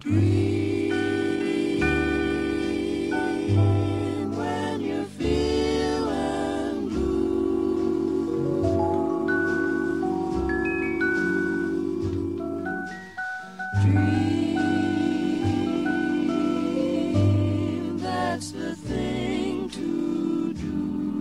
When you're feeling blue, dream, that's the thing to do.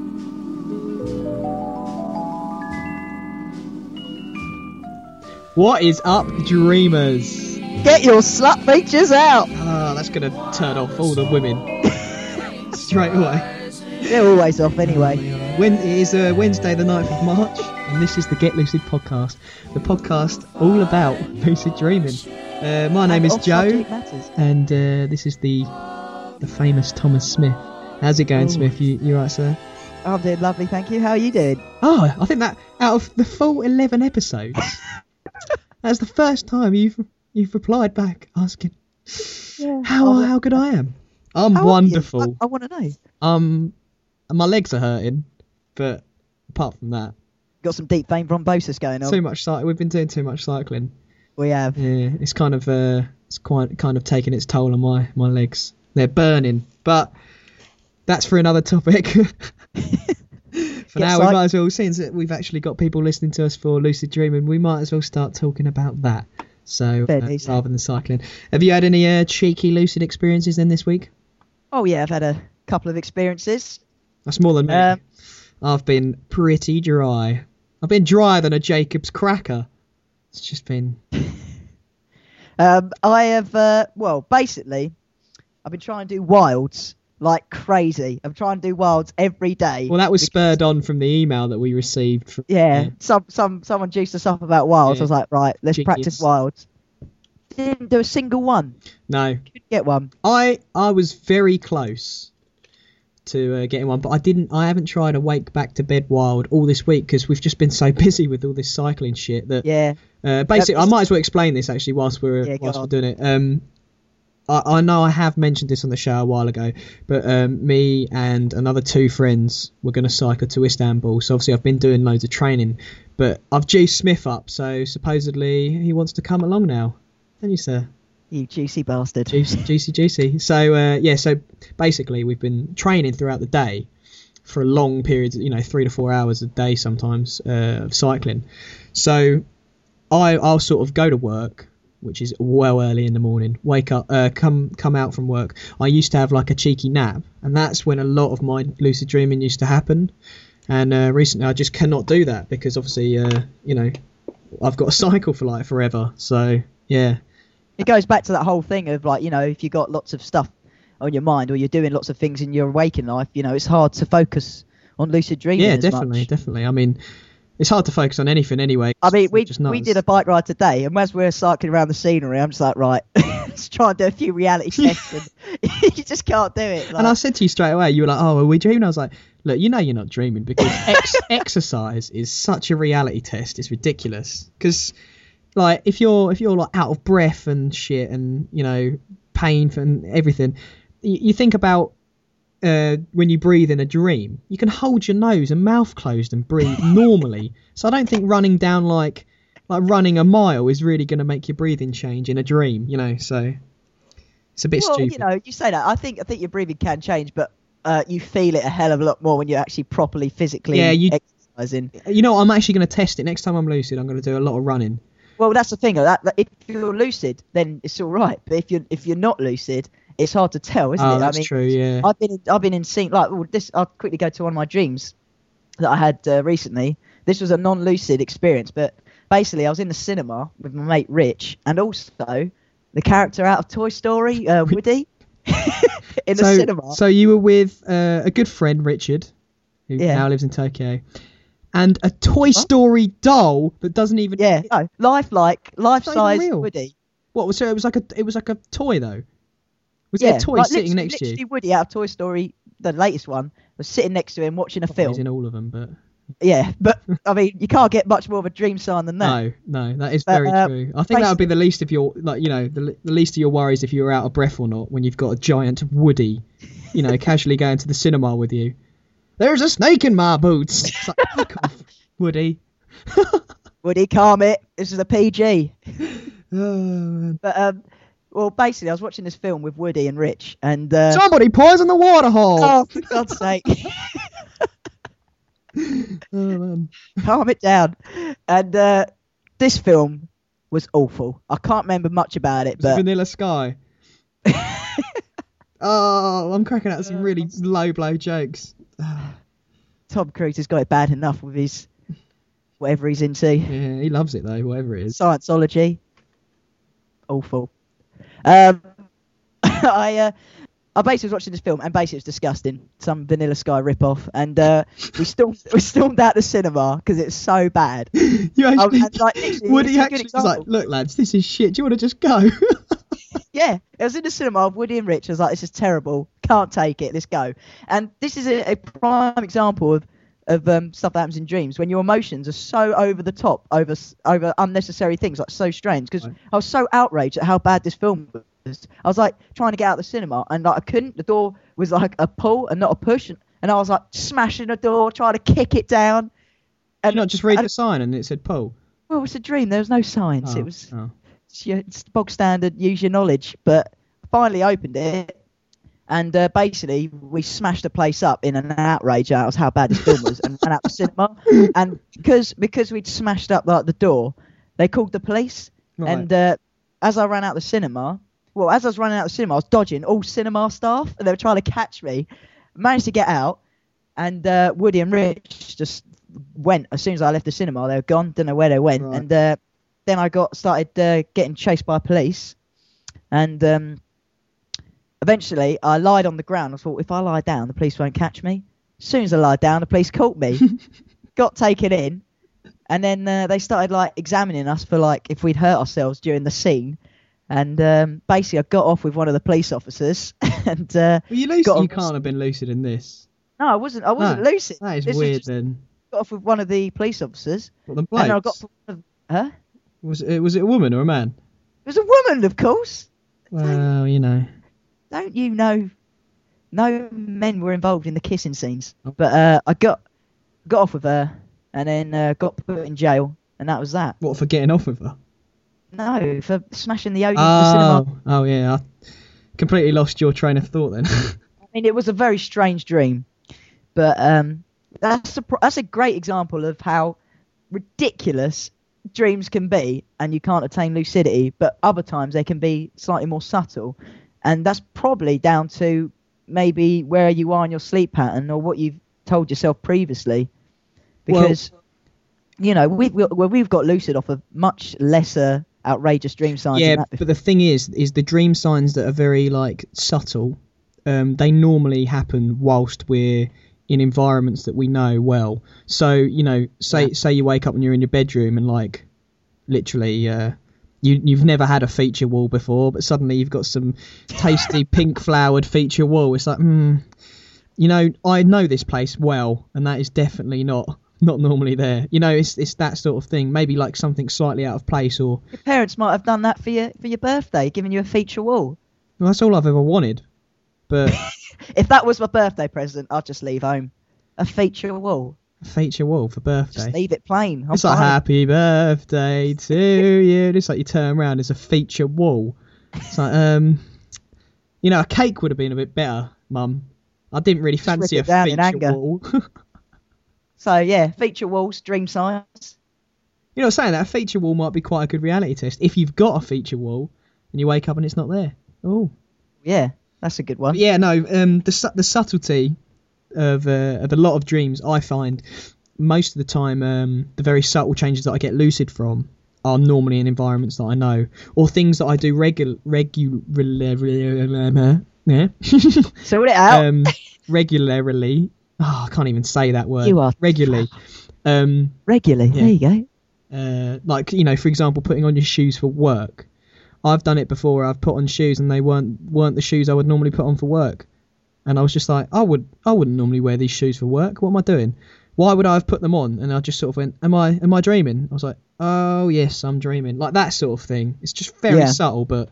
What is up, dreamers? Get your slut features out! Ah, that's going to turn off all the women straight away. They're always off anyway. When it is Wednesday the 9th of March, and this is the Get Lucid podcast, the podcast all about lucid dreaming. My name is Joe, and this is the famous Thomas Smith. How's it going, Smith? You right, sir? I'm doing lovely, thank you. How are you doing? Oh, I think that out of the full 11 episodes, that's the first time you've replied back asking how good I am. I'm wonderful. I want to know. My legs are hurting, but apart from that, Got some deep vein thrombosis going on. too much we've been doing too much cycling. We have. Yeah, it's kind of taking its toll on my legs. They're burning, but that's for another topic. For now, we might as well, since we've actually got people listening to us for lucid dreaming, we might as well start talking about that. So rather than cycling, have you had any cheeky lucid experiences then this week? Oh yeah, I've had a couple of experiences. That's more than me. I've been pretty dry. I've been drier than a Jacob's cracker. It's just been. I have. Basically, I've been trying to do wilds like crazy. I'm trying to do wilds every day. Well, that was spurred on from the email that we received. Someone juiced us up about wilds. Yeah. I was like, right, let's Genius. practice wilds. Didn't do a single one. No. Couldn't get one. I was very close to getting one, but I haven't tried a wake back to bed wild all this week because we've just been so busy with all this cycling shit that basically I might as well explain this actually whilst we're doing it. I know I have mentioned this on the show a while ago, but me and another two friends were going to cycle to Istanbul. So obviously I've been doing loads of training, but I've juiced Smith up, so supposedly he wants to come along now. Don't you, sir? You juicy bastard. Juicy. So basically we've been training throughout the day for a long period, 3 to 4 hours a day sometimes of cycling. So I'll sort of go to work, which is well early in the morning, wake up, come out from work. I used to have like a cheeky nap, and that's when a lot of my lucid dreaming used to happen. And recently I just cannot do that because obviously, I've got to cycle for like forever. So, yeah. It goes back to that whole thing of like, if you've got lots of stuff on your mind or you're doing lots of things in your waking life, it's hard to focus on lucid dreaming. Yeah, definitely. I mean, it's hard to focus on anything anyway. I mean, we did a bike ride today, and as we're cycling around the scenery, I'm just like, right, let's try and do a few reality tests, and you just can't do it. Like, and I said to you straight away, you were like, oh, are we dreaming? I was like, look, you're not dreaming because exercise is such a reality test. It's ridiculous. Because, like, if you're like out of breath and shit and, pain and everything, you think about when you breathe in a dream, you can hold your nose and mouth closed and breathe normally. So I don't think running down like running a mile is really going to make your breathing change in a dream, so it's a bit stupid. You say that. I think your breathing can change, but you feel it a hell of a lot more when you're actually properly physically exercising. I'm actually going to test it next time I'm lucid. I'm going to do a lot of running. Well, that's the thing. That if you're lucid, then it's all right. But if you're not lucid, it's hard to tell, isn't it? That's true. Yeah. I've been in sync. Like, I'll quickly go to one of my dreams that I had recently. This was a non-lucid experience, but basically I was in the cinema with my mate Rich, and also the character out of Toy Story, Woody, in the cinema. So you were with a good friend, Richard, who now lives in Tokyo, and a Toy Story doll that doesn't even life-size Woody. What? So it was like a toy though. Was there a toy sitting next to you? Literally Woody out of Toy Story, the latest one, was sitting next to him watching a film. He's in all of them, but... Yeah, but, I mean, you can't get much more of a dream sign than that. No, that is very true. I think that would be the least of your, the least of your worries if you were out of breath or not, when you've got a giant Woody, casually going to the cinema with you. There's a snake in my boots. It's like, fuck off, Woody. Woody, calm it. This is a PG. Oh, man. But, Well, basically, I was watching this film with Woody and Rich, and Somebody poison the water hole. oh, for God's sake, Oh, man. calm it down. And this film was awful. I can't remember much about it, It was but Vanilla Sky. Oh, I'm cracking out some really low blow jokes. Tom Cruise has got it bad enough with his whatever he's into. Yeah, he loves it though, whatever it is. Scientology. Awful. I basically was watching this film, and basically it was disgusting. Some Vanilla Sky rip-off, and we stormed out the cinema because it's so bad. You actually, and, like, literally, Woody it's a good actually was like, example. look lads, this is shit, do you want to just go? Yeah, it was in the cinema with Woody and Rich. I was like, this is terrible. Can't take it. Let's go. And this is a prime example of stuff that happens in dreams when your emotions are so over the top, over unnecessary things, like so strange. Because Right. I was so outraged at how bad this film was. I was like trying to get out of the cinema, and like I couldn't. The door was like a pull and not a push, and I was like smashing the door, trying to kick it down. Did you not just read and- the sign and it said pull? Well, it's a dream. There was no signs. Oh, It was. oh. It's bog standard, use your knowledge. But I finally opened it, and basically we smashed the place up in an outrage at how bad this film was, and ran out the cinema. And because we'd smashed up like the door, they called the police. Right. And as I ran out the cinema, I was dodging all cinema staff, and they were trying to catch me. Managed to get out, and Woody and Rich just went as soon as I left the cinema. They were gone. Didn't know where they went. Right. And then I started getting chased by police, and eventually I lied on the ground. I thought, if I lie down, the police won't catch me. As soon as I lied down, the police caught me, got taken in, and then they started like examining us for like if we'd hurt ourselves during the scene. And basically, I got off with one of the police officers, and Were you lucid? got You off- can't have been lucid in this. No, I wasn't. I wasn't No, lucid. That is This was weird just then. got off with one of the police officers, What, the and then I got blokes? huh? Was it a woman or a man? It was a woman, of course. Well, you know. Don't you know? No men were involved in the kissing scenes, Oh. but I got off with her, and then got put in jail, and that was that. What, for getting off with her? No, for smashing the audience in the cinema. Oh yeah. I completely lost your train of thought then. I mean, it was a very strange dream, but that's a great example of how ridiculous dreams can be, and you can't attain lucidity. But other times they can be slightly more subtle, and that's probably down to maybe where you are in your sleep pattern or what you've told yourself previously. Because you know we've got lucid off of much lesser outrageous dream signs. Yeah, than that but before. the thing is the dream signs that are very like subtle. They normally happen whilst we're in environments that we know well. So you know, say you wake up and you're in your bedroom and like literally you've never had a feature wall before, but suddenly you've got some tasty pink flowered feature wall. It's like, you know, I know this place well, and that is definitely not normally there. You know, it's that sort of thing. Maybe like something slightly out of place, or Your parents might have done that for your birthday, giving you a feature wall. well, that's all I've ever wanted. But If that was my birthday present, I'd just leave home. A feature wall. a feature wall for birthday. Just leave it plain. I'm It's like fine. happy birthday to you. It's like you turn around, there's a feature wall. It's like you know, a cake would have been a bit better, Mum. I didn't really fancy a rip it down in feature anger. wall. So yeah, feature walls, dream signs. You know, saying that a feature wall might be quite a good reality test if you've got a feature wall and you wake up and it's not there. Oh, Yeah, that's a good one. but yeah, no. The subtlety of a lot of dreams, I find most of the time, the very subtle changes that I get lucid from are normally in environments that I know or things that I do yeah. Sort it out. Regularly. Oh, I can't even say that word. You are regularly. Regularly. yeah. There you go. Like, you know, for example, putting on your shoes for work. I've done it before. Where I've put on shoes and they weren't the shoes I would normally put on for work, and I was just like, I wouldn't normally wear these shoes for work. What am I doing? Why would I have put them on? And I just sort of went, am I dreaming? I was like, oh yes, I'm dreaming. Like that sort of thing. It's just very Yeah. subtle, but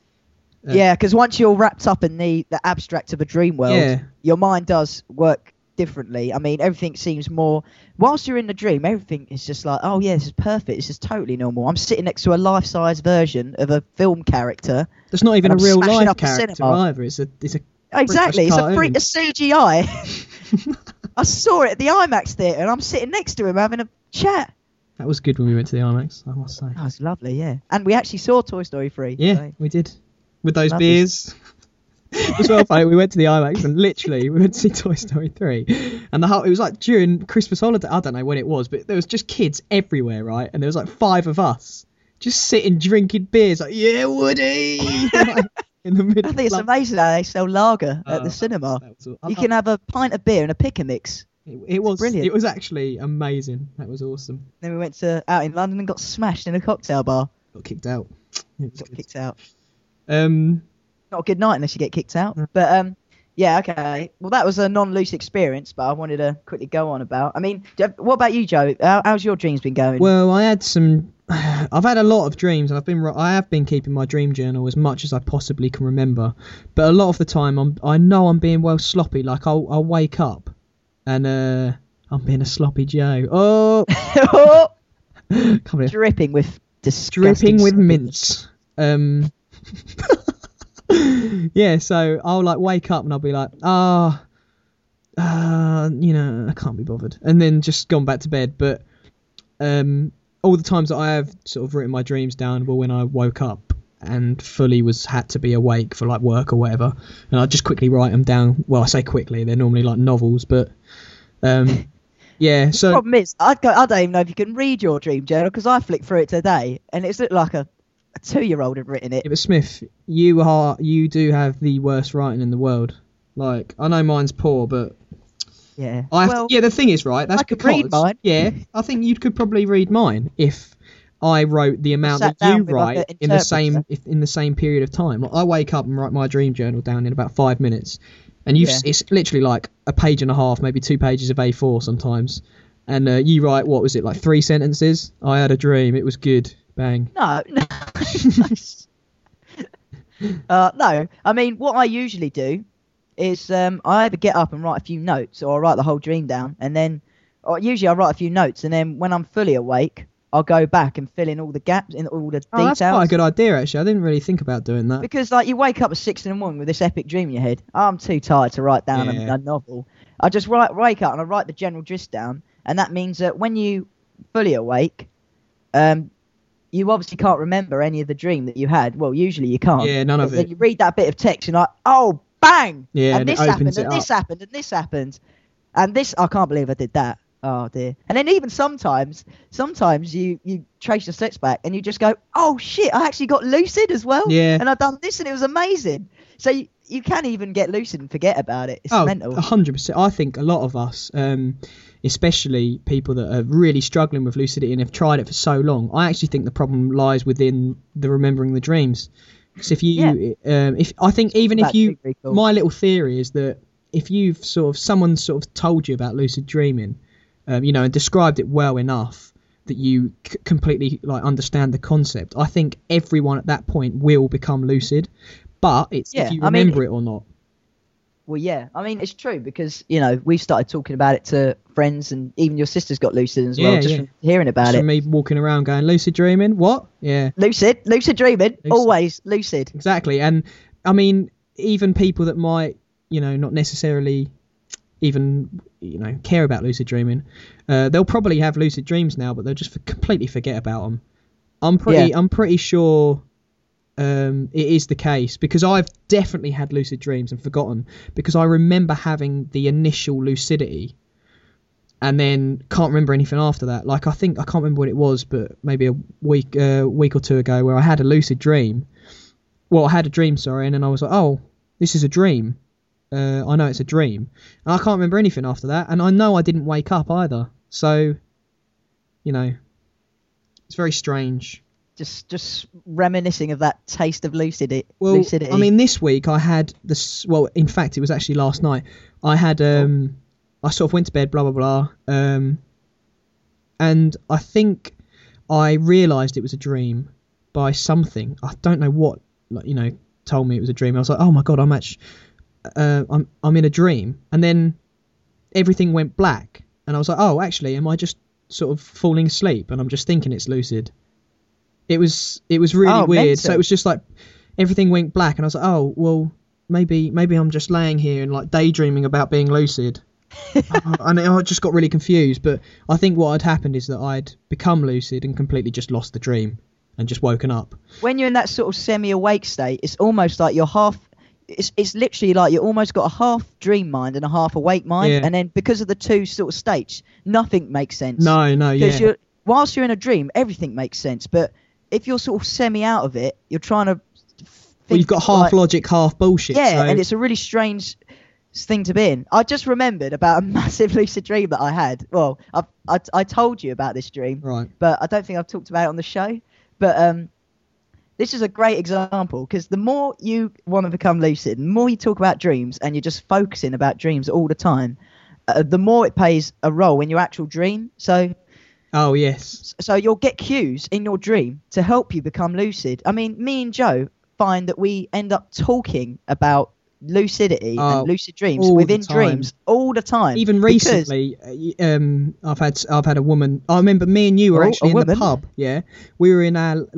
Yeah, because once you're wrapped up in the abstract of a dream world, Yeah. your mind does work differently. I mean, everything seems more. Whilst you're in the dream, everything is just like, oh yeah, this is perfect. This is totally normal. I'm sitting next to a life-size version of a film character. There's not even a and I'm real smashing life up the character cinema. either. It's a Exactly, it's a freak cartoon. of CGI. I saw it at the IMAX theatre, and I'm sitting next to him having a chat. That was good when we went to the IMAX, I must say. Oh, it's lovely, yeah. And we actually saw Toy Story 3. Yeah, so- we did. With those Lovely. beers. It was well funny. We went to the IMAX and literally we went to see Toy Story 3. And it was like during Christmas holiday. I don't know when it was, but there was just kids everywhere, right? And there was like 5 of us just sitting drinking beers like, yeah, Woody! Like, in the middle I think it's of amazing how they sell lager at the cinema. You can have a pint of beer and a pick and mix. It was brilliant. It was actually amazing. That was awesome. Then we went out in London and got smashed in a cocktail bar. Got kicked out. It was Got good. kicked out. Um, Not a good night unless you get kicked out. But yeah, okay. Well, that was a non-lucid experience, but I wanted to quickly go on about. I mean, what about you, Joe? How's your dreams been going? Well, I had some. I've had a lot of dreams, and I have been keeping my dream journal as much as I possibly can remember. But a lot of the time, I know I'm being well sloppy. Like I'll wake up, and I'm being a sloppy Joe. Oh, come here. Dripping with disgusting Dripping with sloppiness. mints. Yeah, so I'll like wake up and I'll be like, I can't be bothered, and then just gone back to bed. But all the times that I have sort of written my dreams down were when I woke up and fully had to be awake for like work or whatever, and I just quickly write them down. Well, I say quickly, they're normally like novels, but yeah. So Problem is, I don't even know if you can read your dream journal because I flicked through it today and it's looked like a 2-year-old had written it. yeah, but Smith, you do have the worst writing in the world. Like, I know mine's poor, but Yeah. the thing is, right, that's I could because read mine. yeah, I think you could probably read mine if I wrote the amount sat that down you with, like, write an in the same interpreter. in the same period of time. Like, I wake up and write my dream journal down in about 5 minutes, and it's literally like a page and a half, maybe 2 pages of A4 sometimes. And you write, what was it, like 3 sentences? I had a dream, it was good, bang. No. No. I mean, what I usually do is I either get up and write a few notes, or I write the whole dream down, and then, or usually I write a few notes, and then when I'm fully awake, I'll go back and fill in all the gaps, in all the Oh, details. that's quite a good idea, actually. I didn't really think about doing that. Because like you wake up at 6 in the morning with this epic dream in your head. I'm too tired to write down Yeah. a novel. I just wake up and I write the general gist down, and that means that when you fully awake, you obviously can't remember any of the dream that you had. Well, usually you can't. Yeah, none of But then it. You read that bit of text and you're like, oh, bang! Yeah, and and this it happened, opens and it this up. happened, and this happened, and this. I can't believe I did that. Oh dear. And then even sometimes you trace your steps back and you just go, oh shit, I actually got lucid as well. Yeah. And I've done this and it was amazing. So you can even get lucid and forget about it. It's mental. 100%. I think a lot of us, especially people that are really struggling with lucidity and have tried it for so long, I actually think the problem lies within the remembering the dreams. Because if you, Very cool. my little theory is that if someone sort of told you about lucid dreaming, and described it well enough that you completely like understand the concept, I think everyone at that point will become lucid. But it's if you remember it or not. Well, yeah. I mean, it's true because, we've started talking about it to friends, and even your sister's got lucid as well, Yeah, just yeah. from hearing about Just it. from me walking around going, lucid dreaming? What? Yeah. Lucid dreaming, always lucid. Exactly. And I mean, even people that might, not necessarily even, care about lucid dreaming, they'll probably have lucid dreams now, but they'll just completely forget about them. I'm pretty sure it is the case, because I've definitely had lucid dreams and forgotten, because I remember having the initial lucidity and then can't remember anything after that. Like, I can't remember what it was, but maybe a week or two ago, where I had a lucid dream. Well, I had a dream, sorry, and then I was like, oh, this is a dream. I know it's a dream. And I can't remember anything after that, and I know I didn't wake up either. So, it's very strange. Just reminiscing of that taste of lucidity. Well, I mean, this week I had this. Well, in fact, it was actually last night. I had I sort of went to bed, blah blah blah, and I think I realised it was a dream by something. I don't know what, told me it was a dream. I was like, oh my god, I'm in a dream. And then everything went black, and I was like, oh, actually, am I just sort of falling asleep and I'm just thinking it's lucid? It was really weird. Mental. So it was just like everything went black, and I was like, oh, well, maybe I'm just laying here and like daydreaming about being lucid. And I just got really confused. But I think what had happened is that I'd become lucid and completely just lost the dream and just woken up. When you're in that sort of semi-awake state, it's almost like you're half. It's literally like you almost got a half dream mind and a half awake mind, Yeah. and then because of the two sort of states, nothing makes sense. No, Because yeah. whilst you're in a dream, everything makes sense. But if you're sort of semi out of it, you're trying to. Well, you've got half logic, half bullshit. Yeah, so... and it's a really strange thing to be in. I just remembered about a massive lucid dream that I had. Well, I told you about this dream, Right. but I don't think I've talked about it on the show. But this is a great example, because the more you want to become lucid, the more you talk about dreams and you're just focusing about dreams all the time, the more it plays a role in your actual dream. Oh, yes. So you'll get cues in your dream to help you become lucid. I mean, me and Joe find that we end up talking about lucidity and lucid dreams all within the time. dreams all the time. Even recently, I've had a woman. I remember me and you were actually in the pub. Yeah, we were in our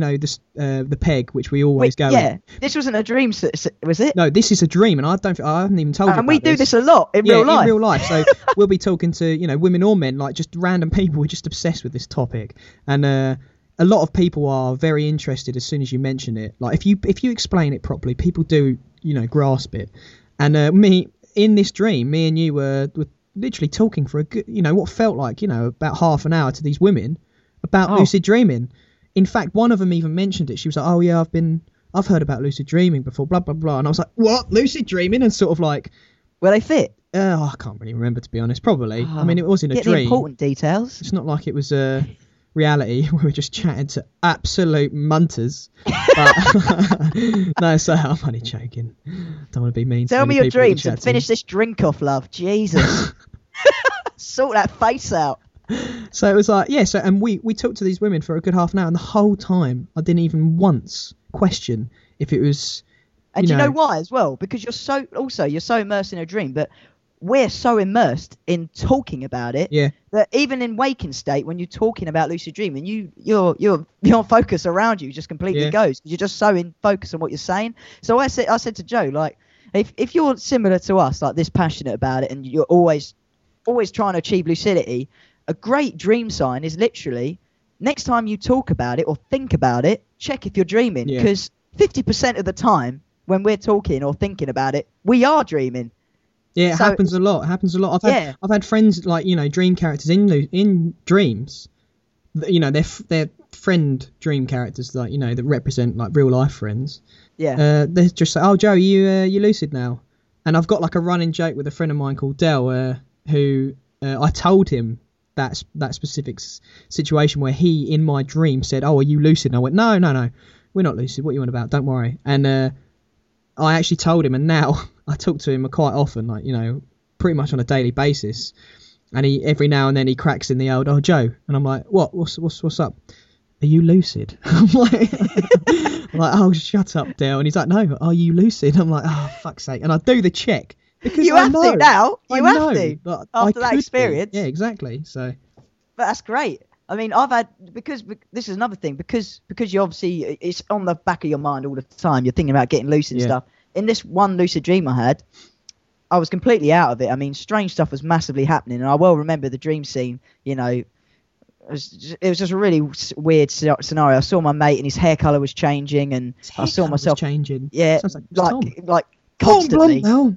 the peg, which we always go. Yeah, in. this wasn't a dream, was it? No, this is a dream, and I haven't even told you. And we about do this a lot in real life. in real life. So we'll be talking to women or men, like just random people. We're just obsessed with this topic, and a lot of people are very interested as soon as you mention it. Like if you explain it properly, people do grasp it. And in this dream, me and you were literally talking for a good, what felt like about half an hour to these women about lucid dreaming. In fact, one of them even mentioned it. She was like, oh yeah, I've heard about lucid dreaming before, blah blah blah. And I was like, what, lucid dreaming? And sort of like, Were they fit? I can't really remember, to be honest. Probably. I mean, it was in a Get dream. the important details. It's not like it was reality. We were just chatting to absolute munters. But no, so I'm only joking. Don't want to be mean. Tell to me any your people we dreams chat and to. finish this drink off, love. Jesus. Sort that face out. So it was like, yeah. So and we talked to these women for a good half an hour, and the whole time I didn't even once question if it was. And do you know why as well? Because you're so immersed in a dream, but we're so immersed in talking about it that even in waking state, when you're talking about lucid dreaming, your focus around you just completely goes. You're just so in focus on what you're saying. So I said to Joe, like, if you're similar to us, like this passionate about it, and you're always trying to achieve lucidity, a great dream sign is literally next time you talk about it or think about it, check if you're dreaming, because 50% of the time when we're talking or thinking about it, we are dreaming. Yeah, it happens a lot. I've had friends, like, dream characters in dreams. They're friend dream characters, like, that represent like real life friends. Yeah. They just say, "Oh, Joe, you lucid now?" And I've got like a running joke with a friend of mine called Del, who I told him that specific situation where he in my dream said, "Oh, are you lucid?" And I went, "No, we're not lucid. What are you on about? Don't worry." And I actually told him, and now I talk to him quite often, like, pretty much on a daily basis. And he every now and then he cracks in the old, "Oh, Joe," and I'm like, "What? What's up? Are you lucid?" I'm like, "Oh, shut up, Dale." And he's like, "No, are you lucid?" I'm like, "Oh, fuck's sake!" And I do the check because you I have know, to now. You I have know, to but after that experience. Yeah, exactly. So. But that's great. I mean, I've had because this is another thing because you obviously it's on the back of your mind all the time. You're thinking about getting lucid and stuff. In this one lucid dream I had, I was completely out of it. I mean, strange stuff was massively happening, and I well remember the dream scene. It was just a really weird scenario. I saw my mate, and his hair color was changing, and I saw myself changing. Yeah, sounds like constantly.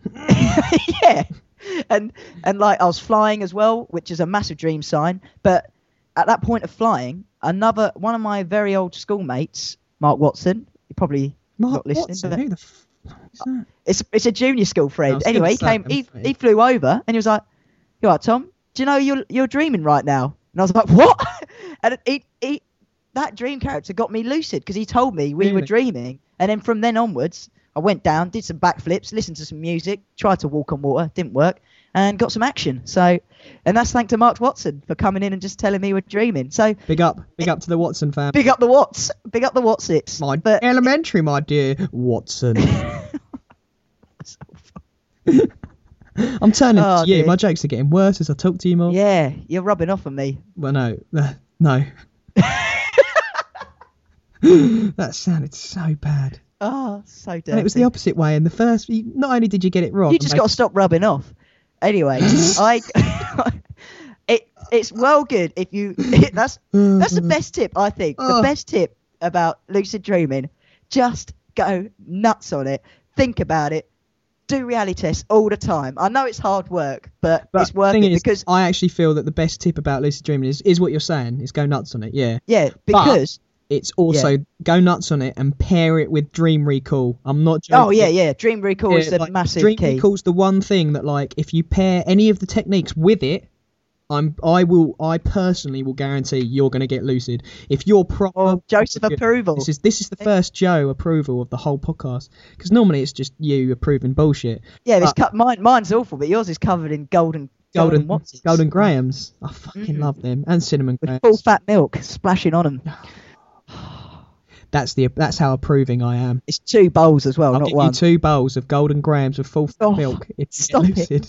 Yeah. And like I was flying as well, which is a massive dream sign. But at that point of flying, one of my very old schoolmates, Mark Watson, you probably not listening. Watson, but who the is that? It's a junior school friend. Anyway, he came. He flew over and he was like, "You all right, Tom? Do you know you're dreaming right now?" And I was like, "What?" And that dream character got me lucid because he told me we were dreaming. And then from then onwards, I went down, did some backflips, listened to some music, tried to walk on water, didn't work, and got some action. So, and that's thanks to Mark Watson for coming in and just telling me we're dreaming. So big up to the Watson family. Big up the Watsits. Elementary, my dear Watson. I'm turning Oh, to you. dear. My jokes are getting worse as I talk to you more. Yeah, you're rubbing off on me. Well, no. No. That sounded so bad. Oh, so dirty. And it was the opposite way. In the first, not only did you get it wrong, You just got to stop rubbing off. Anyway, it's well good if you. That's the best tip, I think. The best tip about lucid dreaming: just go nuts on it. Think about it. Do reality tests all the time. I know it's hard work, but it's worth thing it is, because I actually feel that the best tip about lucid dreaming is what you're saying, is go nuts on it. Yeah. because It's also go nuts on it and pair it with dream recall. I'm not joking. oh yeah, dream recall is the massive dream key. recall's the one thing that, like, if you pair any of the techniques with it, I personally will guarantee you're going to get lucid. If you're proper Joseph approval. This is the first Joe approval of the whole podcast, because normally it's just you approving bullshit. Yeah, mine's awful, but yours is covered in golden Grahams. I fucking love them, and cinnamon with Grahams. full fat milk splashing on them. That's how approving I am. It's 2 bowls as well, I'll not give one. you 2 bowls of golden grams with full fat milk if you stop get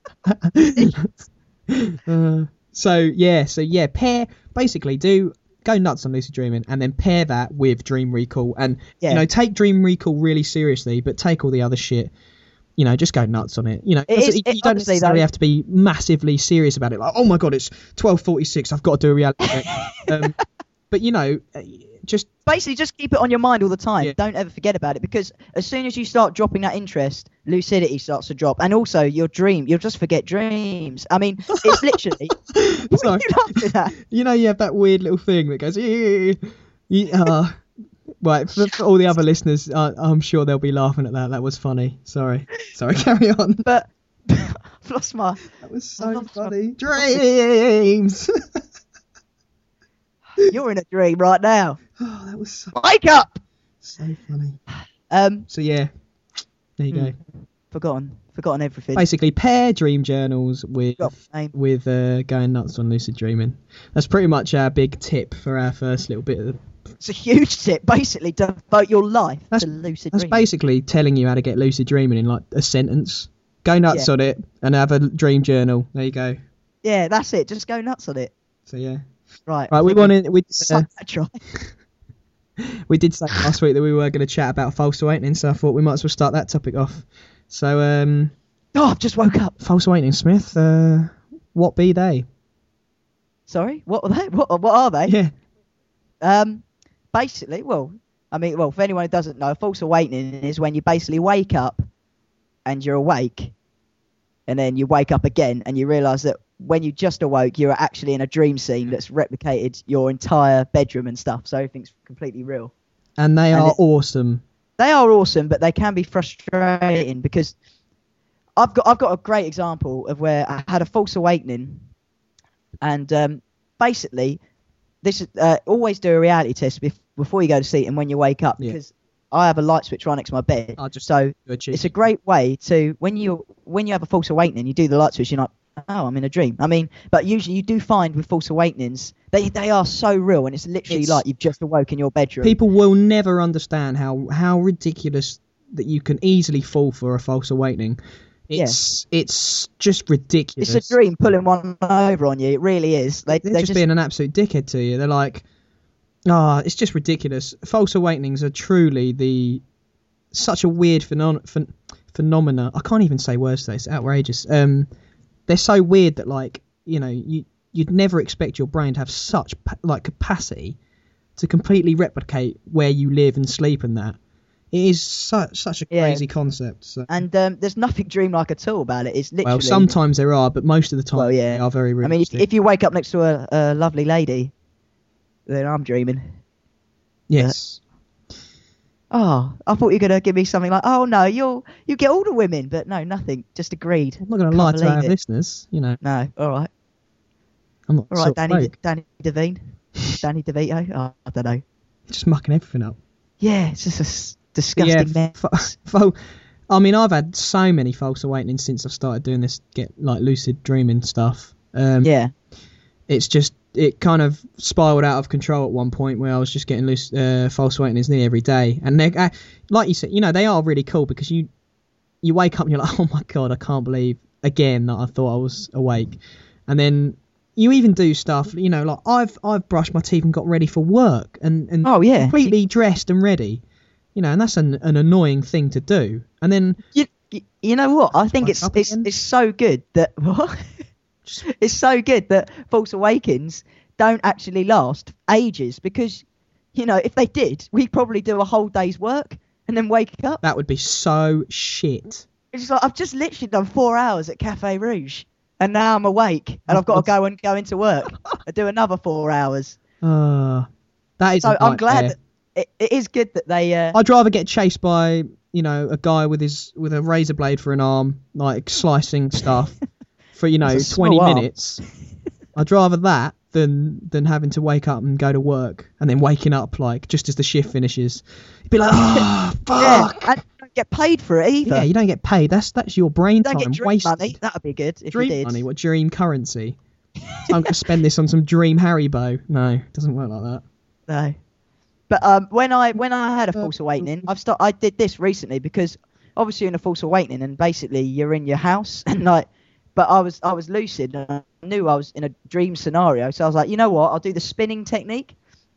lucid. So pair, basically go nuts on lucid dreaming, and then pair that with dream recall, and take dream recall really seriously, but take all the other shit. Just go nuts on it. You don't necessarily have to be massively serious about it. Like, oh my god, it's 12:46. I've got to do a reality check. But just basically just keep it on your mind all the time. Yeah. Don't ever forget about it, because as soon as you start dropping that interest, lucidity starts to drop, and also you'll just forget dreams. I mean, it's literally. What are you laughing at? You have that weird little thing that goes. Right, for all the other listeners, I'm sure they'll be laughing at that. That was funny. Sorry, carry on. But I've lost my. That was so funny. Dreams. You're in a dream right now. Oh, that was so. Wake up. So funny. So there you go. Forgotten everything. Basically, pair dream journals with going nuts on lucid dreaming. That's pretty much our big tip for our first little bit of. It's a huge tip. Basically, devote your life to lucid dreaming. That's basically telling you how to get lucid dreaming in like a sentence. Go nuts on it and have a dream journal. There you go. Yeah, that's it. Just go nuts on it. So yeah. Right. We try. We did say last week that we were going to chat about false awakening, so I thought we might as well start that topic off. So I've just woke up. False awakening, Smith. What be they? Sorry, what are they? What are they? Yeah. Basically, for anyone who doesn't know, false awakening is when you basically wake up and you're awake, and then you wake up again and you realise that when you just awoke, you're actually in a dream scene that's replicated your entire bedroom and stuff. So everything's completely real. And they are awesome. They are awesome, but they can be frustrating, because I've got a great example of where I had a false awakening, and basically, this is always do a reality test before you go to sleep and when you wake up, because I have a light switch right next to my bed. So it's a great way to when you have a false awakening, you do the light switch, you're like, oh, I'm in a dream. I mean, but usually you do find with false awakenings, they are so real, and it's literally like you've just awoke in your bedroom. People will never understand how ridiculous that you can easily fall for a false awakening. It's just ridiculous. It's a dream pulling one over on you. It really is. They're just being an absolute dickhead to you. They're like, it's just ridiculous. False awakenings are truly such a weird phenomena. I can't even say words today. It's outrageous. They're so weird that, like, you'd never expect your brain to have such capacity to completely replicate where you live and sleep and that. It is such a crazy concept. So. And there's nothing dreamlike at all about it. It's literally. Well, sometimes there are, but most of the time they are very realistic. I mean, if you wake up next to a lovely lady, then I'm dreaming. Yes. I thought you were going to give me something like, oh no, you get all the women, but no, nothing, just agreed. I'm not going to lie to our listeners, No, all right. I'm not. All right, Danny Devine, Danny DeVito. Oh, I don't know. You're just mucking everything up. Yeah, it's just a disgusting mess. I mean, I've had so many false awakenings since I've started doing this, lucid dreaming stuff. It kind of spiraled out of control at one point where I was just getting false awakenings nearly every day. And like you said, they are really cool, because you wake up and you're like, oh my God, I can't believe again that I thought I was awake. And then you even do stuff, you know, like I've brushed my teeth and got ready for work and Oh, yeah. completely dressed and ready, you know, and that's an annoying thing to do. And then You know what? I think Wake up again? it's so good that it's so good that Force Awakens don't actually last ages, because, you know, if they did, we'd probably do a whole day's work and then wake up. that would be so shit. It's like I've just literally done 4 hours at Cafe Rouge, and now I'm awake and I've got to go into work and do another 4 hours. That is. So a I'm glad nightmare. that it is good that they. I'd rather get chased by, you know, a guy with a razor blade for an arm, like slicing stuff for, you know, It's a 20 small arm. minutes. I'd rather that than having to wake up and go to work and then waking up like just as the shift finishes. You'd be like, oh fuck. Yeah, and you don't get paid for it either. Yeah, you don't get paid. That's your brain You don't time get dream wasted. money. That would be good if Dream you did. money? What, dream currency? So I'm going to spend this on some dream Haribo. No, it doesn't work like that. No. But when I had a Force Awakening, I did this recently, because obviously you're in a Force Awakening and basically you're in your house and like, but I was lucid and I knew I was in a dream scenario, so I was like, you know what, I'll do the spinning technique,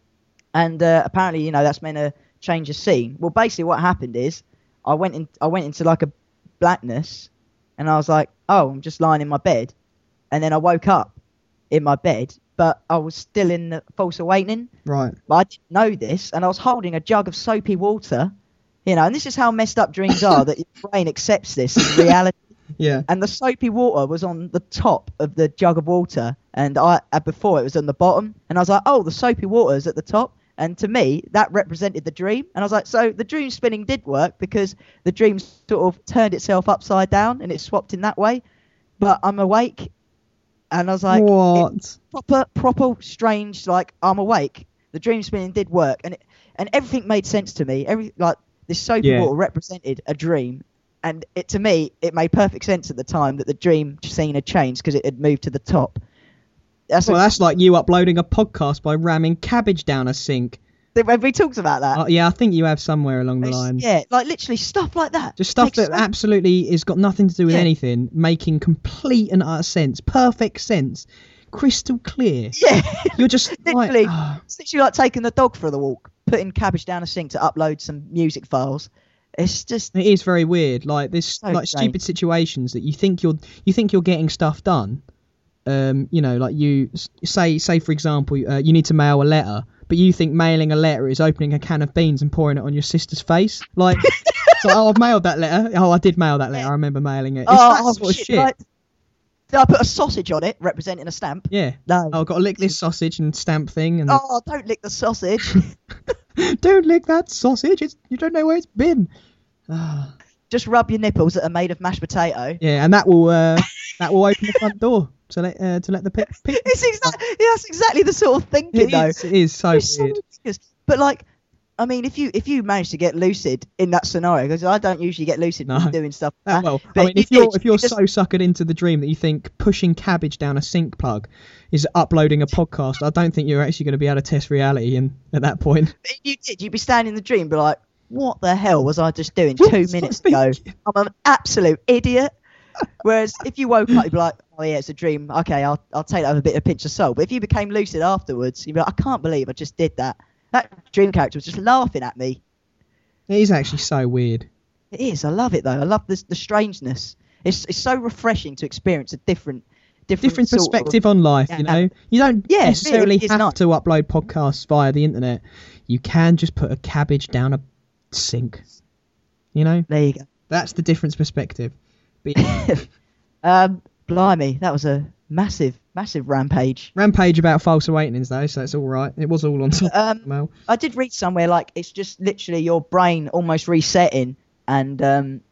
and apparently, you know, that's meant to change the scene. Well, basically what happened is I went into like a blackness, and I was like, oh, I'm just lying in my bed, and then I woke up in my bed, but I was still in the Force Awakening. Right. But I didn't know this, and I was holding a jug of soapy water, you know, and this is how messed up dreams are, that your brain accepts this as reality. Yeah. And the soapy water was on the top of the jug of water, and before it was on the bottom, and I was like, oh, the soapy water's at the top, and to me that represented the dream, and I was like, so the dream spinning did work, because the dream sort of turned itself upside down and it swapped in that way, but I'm awake, and I was like, What? proper strange, like, I'm awake. The dream spinning did work, and everything made sense to me. This soapy water represented a dream, and to me it made perfect sense at the time that the dream scene had changed because it had moved to the top. That's like you uploading a podcast by ramming cabbage down a sink. have we talked about that? Yeah, I think you have somewhere along the line. Yeah, like literally stuff like that. Just stuff Makes that so- absolutely has got nothing to do with Yeah. anything, making complete and utter sense, perfect sense, crystal clear. Yeah, You're just literally, like, it's literally like taking the dog for the walk, putting cabbage down a sink to upload some music files. It's just it is very weird. Like this, So like strange. stupid situations that you think you're getting stuff done. You know, like you say for example, you need to mail a letter, but you think mailing a letter is opening a can of beans and pouring it on your sister's face. Like, so, oh, I've mailed that letter. Oh, I did mail that letter. I remember mailing it. It's that sort of shit. Like, did I put a sausage on it representing a stamp? Yeah. No. Oh, I've got to lick this sausage and stamp thing. And Oh, don't lick the sausage. don't lick that sausage. You don't know where it's been. Ah. Just rub your nipples that are made of mashed potato. Yeah, and that will open the front door to let the pig. That's exactly the sort of thinking, though. It is so It's so weird. ridiculous. But like, I mean, if you manage to get lucid in that scenario, because I don't usually get lucid No. when doing stuff. Like that, Well, but I mean, if you you're just- so suckered into the dream that you think pushing cabbage down a sink plug is uploading a podcast, I don't think you're actually going to be able to test reality at that point. if you did, you'd be standing in the dream, and be like, what the hell was I just doing What 2 was I minutes ago? thinking? I'm an absolute idiot. Whereas if you woke up, you'd be like, oh yeah, it's a dream. Okay, I'll take that with a bit of pinch of salt. But if you became lucid afterwards, you'd be like, I can't believe I just did that. That dream character was just laughing at me. It is actually so weird. It is. I love it though. I love the strangeness. It's so refreshing to experience a different Different sort of- perspective on life, you know. You don't Yeah, necessarily it is have not. to upload podcasts via the internet. You can just put a cabbage down a sink. You know, There you go. that's the different perspective. But Blimey, that was a massive rampage. Rampage about false awakenings though, so it's all right. It was all on top. Well, I did read somewhere like it's just literally your brain almost resetting, and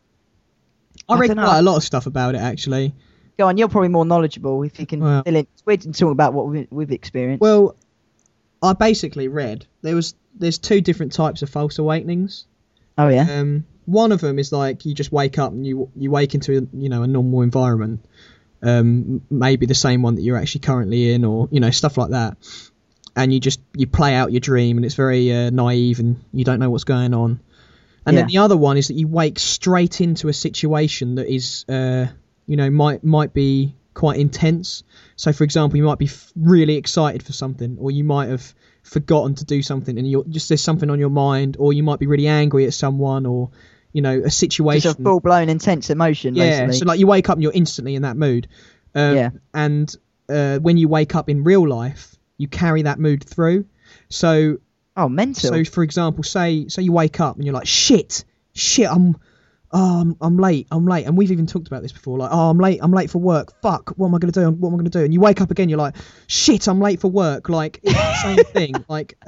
I read dunno. quite a lot of stuff about it actually. go on. You're probably more knowledgeable if you can Well. fill in. It's weird to talk about what we've experienced. Well, I basically read there's two different types of false awakenings. Oh yeah. One of them is like you just wake up and you wake into a normal environment, maybe the same one that you're actually currently in, or stuff like that, and you play out your dream and it's very naive and you don't know what's going on. And then the other one is that you wake straight into a situation that is might be quite intense. So, for example, you might be really excited for something, or you might have forgotten to do something, and there's something on your mind, or you might be really angry at someone, or a situation. Just a full-blown intense emotion. Yeah. Basically. So like you wake up and you're instantly in that mood. And when you wake up in real life, you carry that mood through. So. Oh, mental. So, for example, say you wake up and you're like, shit, I'm late, and we've even talked about this before. Like, I'm late for work. Fuck, what am I gonna do? And you wake up again, you're like, shit, I'm late for work. Like, it's the same thing. Like,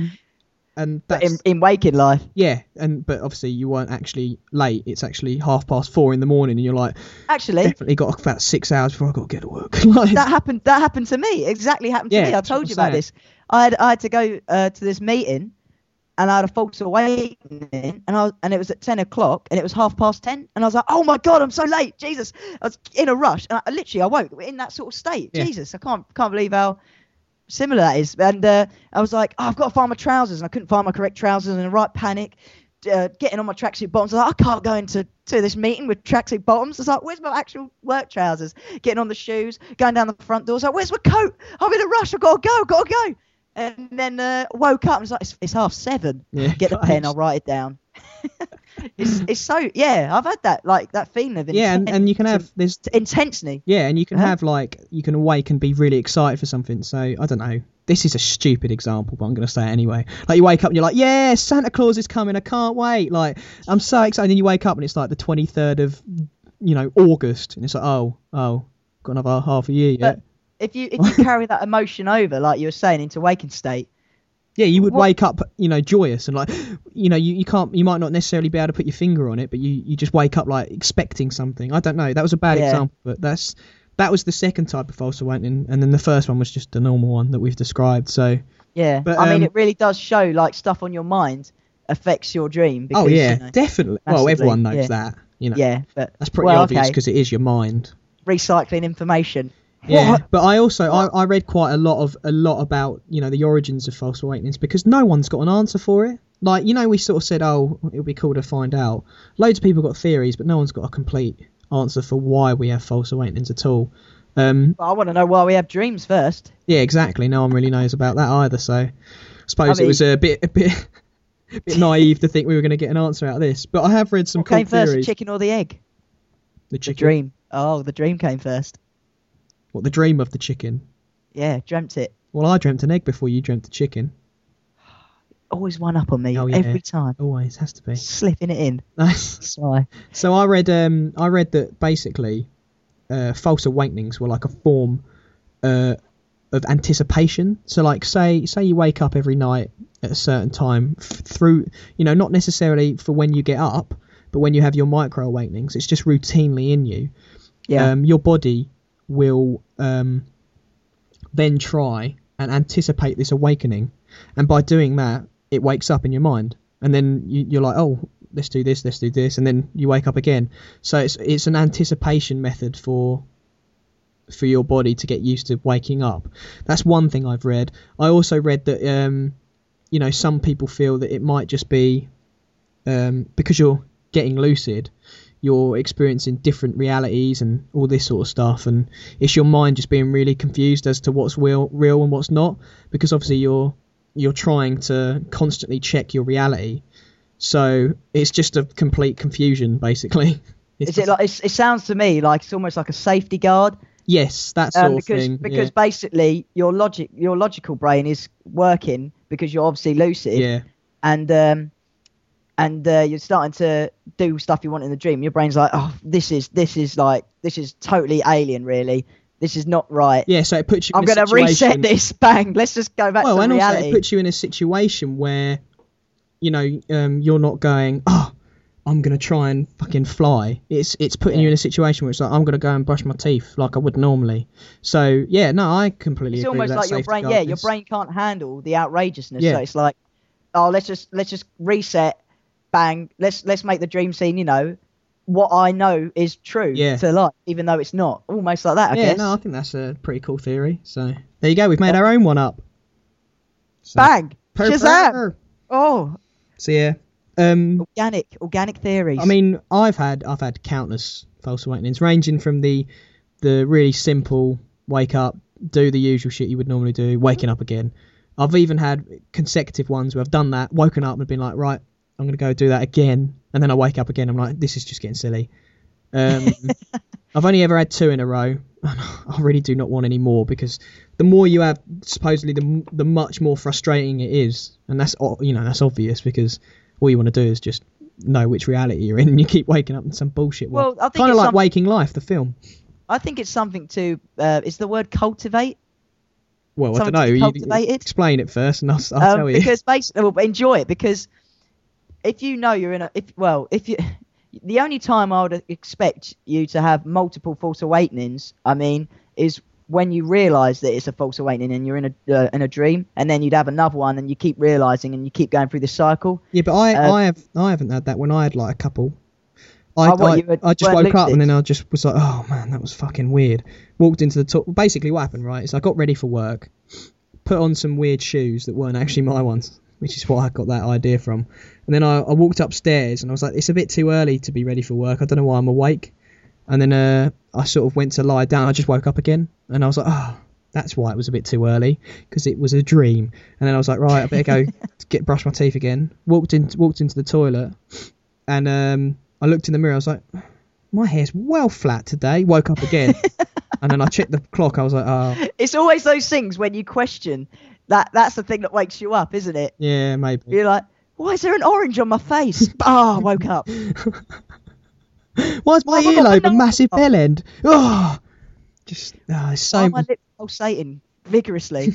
and that's in waking life. Yeah, but obviously you weren't actually late. It's actually 4:30 in the morning, and you're like, actually, definitely got about 6 hours before I got to get to work. Like, that happened to me. Exactly happened to me. I told you about this. I had to go to this meeting, and I had a false awakening, and it was at 10 o'clock, and it was 10:30, and I was like, oh my god, I'm so late, Jesus! I was in a rush, and I woke in that sort of state. Yeah. Jesus, I can't believe how similar that is. And I was like, I've got to find my trousers, and I couldn't find my correct trousers, and in a right panic, getting on my tracksuit bottoms. I was like, I can't go into this meeting with tracksuit bottoms. I was like, where's my actual work trousers? Getting on the shoes, going down the front door. I was like, where's my coat? I'm in a rush. I've got to go. And then woke up and was like, it's 7:30. Yeah, get the pen, I'll write it down. it's so, I've had that feeling of intense. Yeah, and you can have this intensity. Yeah, and you can have you can awake and be really excited for something. So I don't know. This is a stupid example, but I'm going to say it anyway. Like you wake up and you're like, yeah, Santa Claus is coming. I can't wait. Like I'm so excited. And then you wake up and it's like the 23rd of August, and it's like, oh, got another half a year yet. But if you carry that emotion over, like you were saying, into waking state. Yeah, you would wake up, joyous and you might not necessarily be able to put your finger on it, but you just wake up like expecting something. I don't know. That was a bad example, but that was the second type of false awakening, and then the first one was just the normal one that we've described. So yeah, but I mean, it really does show like stuff on your mind affects your dream. Because, definitely. Well, everyone knows that. Yeah, but that's pretty obvious because it is your mind recycling information. Yeah, what? But I also I read quite a lot about the origins of false awakenings, because no one's got an answer for it. Like we sort of said, oh, it'll be cool to find out. Loads of people got theories, but no one's got a complete answer for why we have false awakenings at all. But I want to know why we have dreams first. Yeah, exactly. No one really knows about that either. So I suppose it was a bit naive to think we were going to get an answer out of this. But I have read some cool theories. What came first, the chicken or the egg? The chicken. The dream. Oh, the dream came first. What, the dream of the chicken? Yeah, dreamt it. Well, I dreamt an egg before you dreamt the chicken. Always one up on me, yeah. every time. Always has to be. Slipping it in. Nice. So I read that basically false awakenings were like a form of anticipation. So like say you wake up every night at a certain time through, not necessarily for when you get up, but when you have your micro awakenings, it's just routinely in you. Yeah. Your body will then try and anticipate this awakening, and by doing that it wakes up in your mind, and then you're like, oh, let's do this, and then you wake up again. So it's an anticipation method for your body to get used to waking up. That's one thing I've read. I also read that some people feel that it might just be because you're getting lucid, you're experiencing different realities and all this sort of stuff, and it's your mind just being really confused as to what's real and what's not, because obviously you're trying to constantly check your reality, so it's just a complete confusion basically. Is it like it sounds to me like it's almost like a safety guard? Yes, that sort of thing. Because basically your logical brain is working because you're obviously lucid. Yeah. And you're starting to do stuff you want in the dream. Your brain's like, oh, this is totally alien, really. This is not right. Yeah, so it puts you. I'm going to reset this. Bang. Let's just go back to reality. Well, and also it puts you in a situation where, you're not going, oh, I'm going to try and fucking fly. It's putting you in a situation where it's like, I'm going to go and brush my teeth like I would normally. So yeah, no, I completely agree with that. It's almost like your brain. Yeah, your brain can't handle the outrageousness. Yeah. So it's like, oh, let's just reset. Bang, let's make the dream scene, what I know is true to life, even though it's not. Almost like that, I guess. Yeah, no, I think that's a pretty cool theory. So there you go, we've made our own one up. So, bang! Shazam! Oh! So yeah, Organic theories. I mean, I've had countless false awakenings, ranging from the really simple wake up, do the usual shit you would normally do, waking up again. I've even had consecutive ones where I've done that, woken up and been like, right, I'm gonna go do that again, and then I wake up again. I'm like, this is just getting silly. I've only ever had 2 in a row. I really do not want any more, because the more you have, supposedly, the much more frustrating it is, and that's obvious, because all you want to do is just know which reality you're in, and you keep waking up in some bullshit one. Well, I think kind of it's like Waking Life, the film. I think it's something to. Is the word cultivate? Well, I don't Something know. to You cultivate it? explain it first, and I'll tell you. Because basically, enjoy it, because if you know you're in a, the only time I would expect you to have multiple false awakenings, is when you realise that it's a false awakening and you're in a dream, and then you'd have another one, and you keep realising, and you keep going through this cycle. Yeah, but I haven't had that when I had like a couple. I just weren't woke up lucid? and then I just was like, oh man, that was fucking weird. Walked into the top. Basically, what happened, right, is I got ready for work, put on some weird shoes that weren't actually my ones, which is what I got that idea from. And then I walked upstairs and I was like, it's a bit too early to be ready for work. I don't know why I'm awake. And then I sort of went to lie down. I just woke up again and I was like, oh, that's why it was a bit too early, because it was a dream. And then I was like, right, I better go brush my teeth again. Walked into the toilet and I looked in the mirror. I was like, my hair's well flat today. Woke up again. And then I checked the clock. I was like, oh. It's always those things when you question that. That's the thing that wakes you up, isn't it? Yeah, maybe. You're like, why is there an orange on my face? I woke up. Why's my earlobe a massive bell end? Oh, just it's so. Why are my lips pulsating vigorously?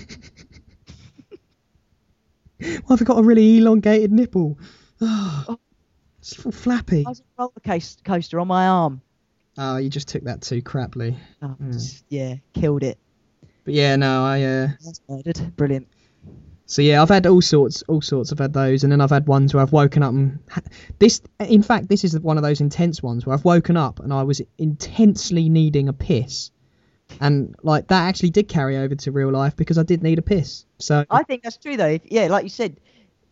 Why have I got a really elongated nipple? Oh, it's all flappy. I was a roller coaster on my arm. Oh, you just took that too craply. Oh, yeah, killed it. But yeah, no, That's murdered. Brilliant. So yeah, I've had all sorts. I've had those, and then I've had ones where I've woken up and this. In fact, this is one of those intense ones where I've woken up and I was intensely needing a piss, and like that actually did carry over to real life because I did need a piss. So I think that's true though. Yeah, like you said,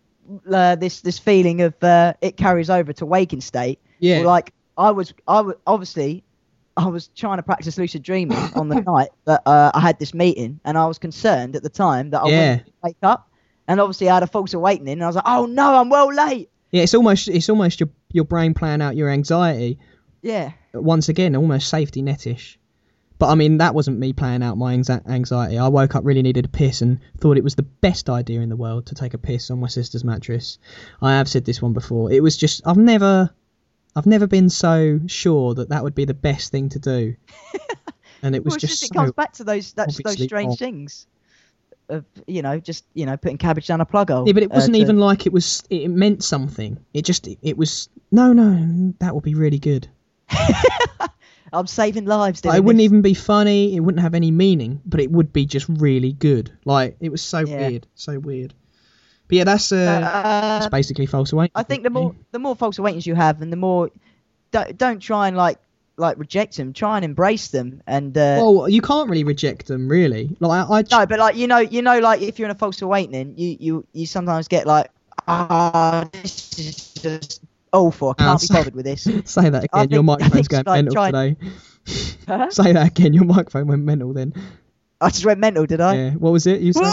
this feeling of it carries over to waking state. Yeah. Well, like I was trying to practice lucid dreaming on the night that I had this meeting, and I was concerned at the time that I wouldn't wake up. And obviously I had a false awakening, and I was like, oh no, I'm well late. Yeah, it's almost your brain playing out your anxiety. Yeah. Once again, almost safety netish. But I mean, that wasn't me playing out my anxiety. I woke up, really needed a piss, and thought it was the best idea in the world to take a piss on my sister's mattress. I have said this one before. It was just, I've never been so sure that would be the best thing to do. And it was it comes back to those strange wrong. things of putting cabbage down a plug hole. Yeah, but it wasn't even like it meant something. It was no, that would be really good. I'm saving lives. It wouldn't even be funny. It wouldn't have any meaning, but it would be just really good. Like, it was so weird, so weird. But yeah, that's basically false awakening. I think the more false awakenings you have, and the more don't try and like reject them. Try and embrace them. And well, you can't really reject them, really. Like no, but like you know, like if you're in a false awakening, you sometimes get like, this is just awful. I can't be bothered with this. Say that again. Your microphone's going mental today. Huh? Say that again. Your microphone went mental then. I just went mental, did I? Yeah. What was it you said?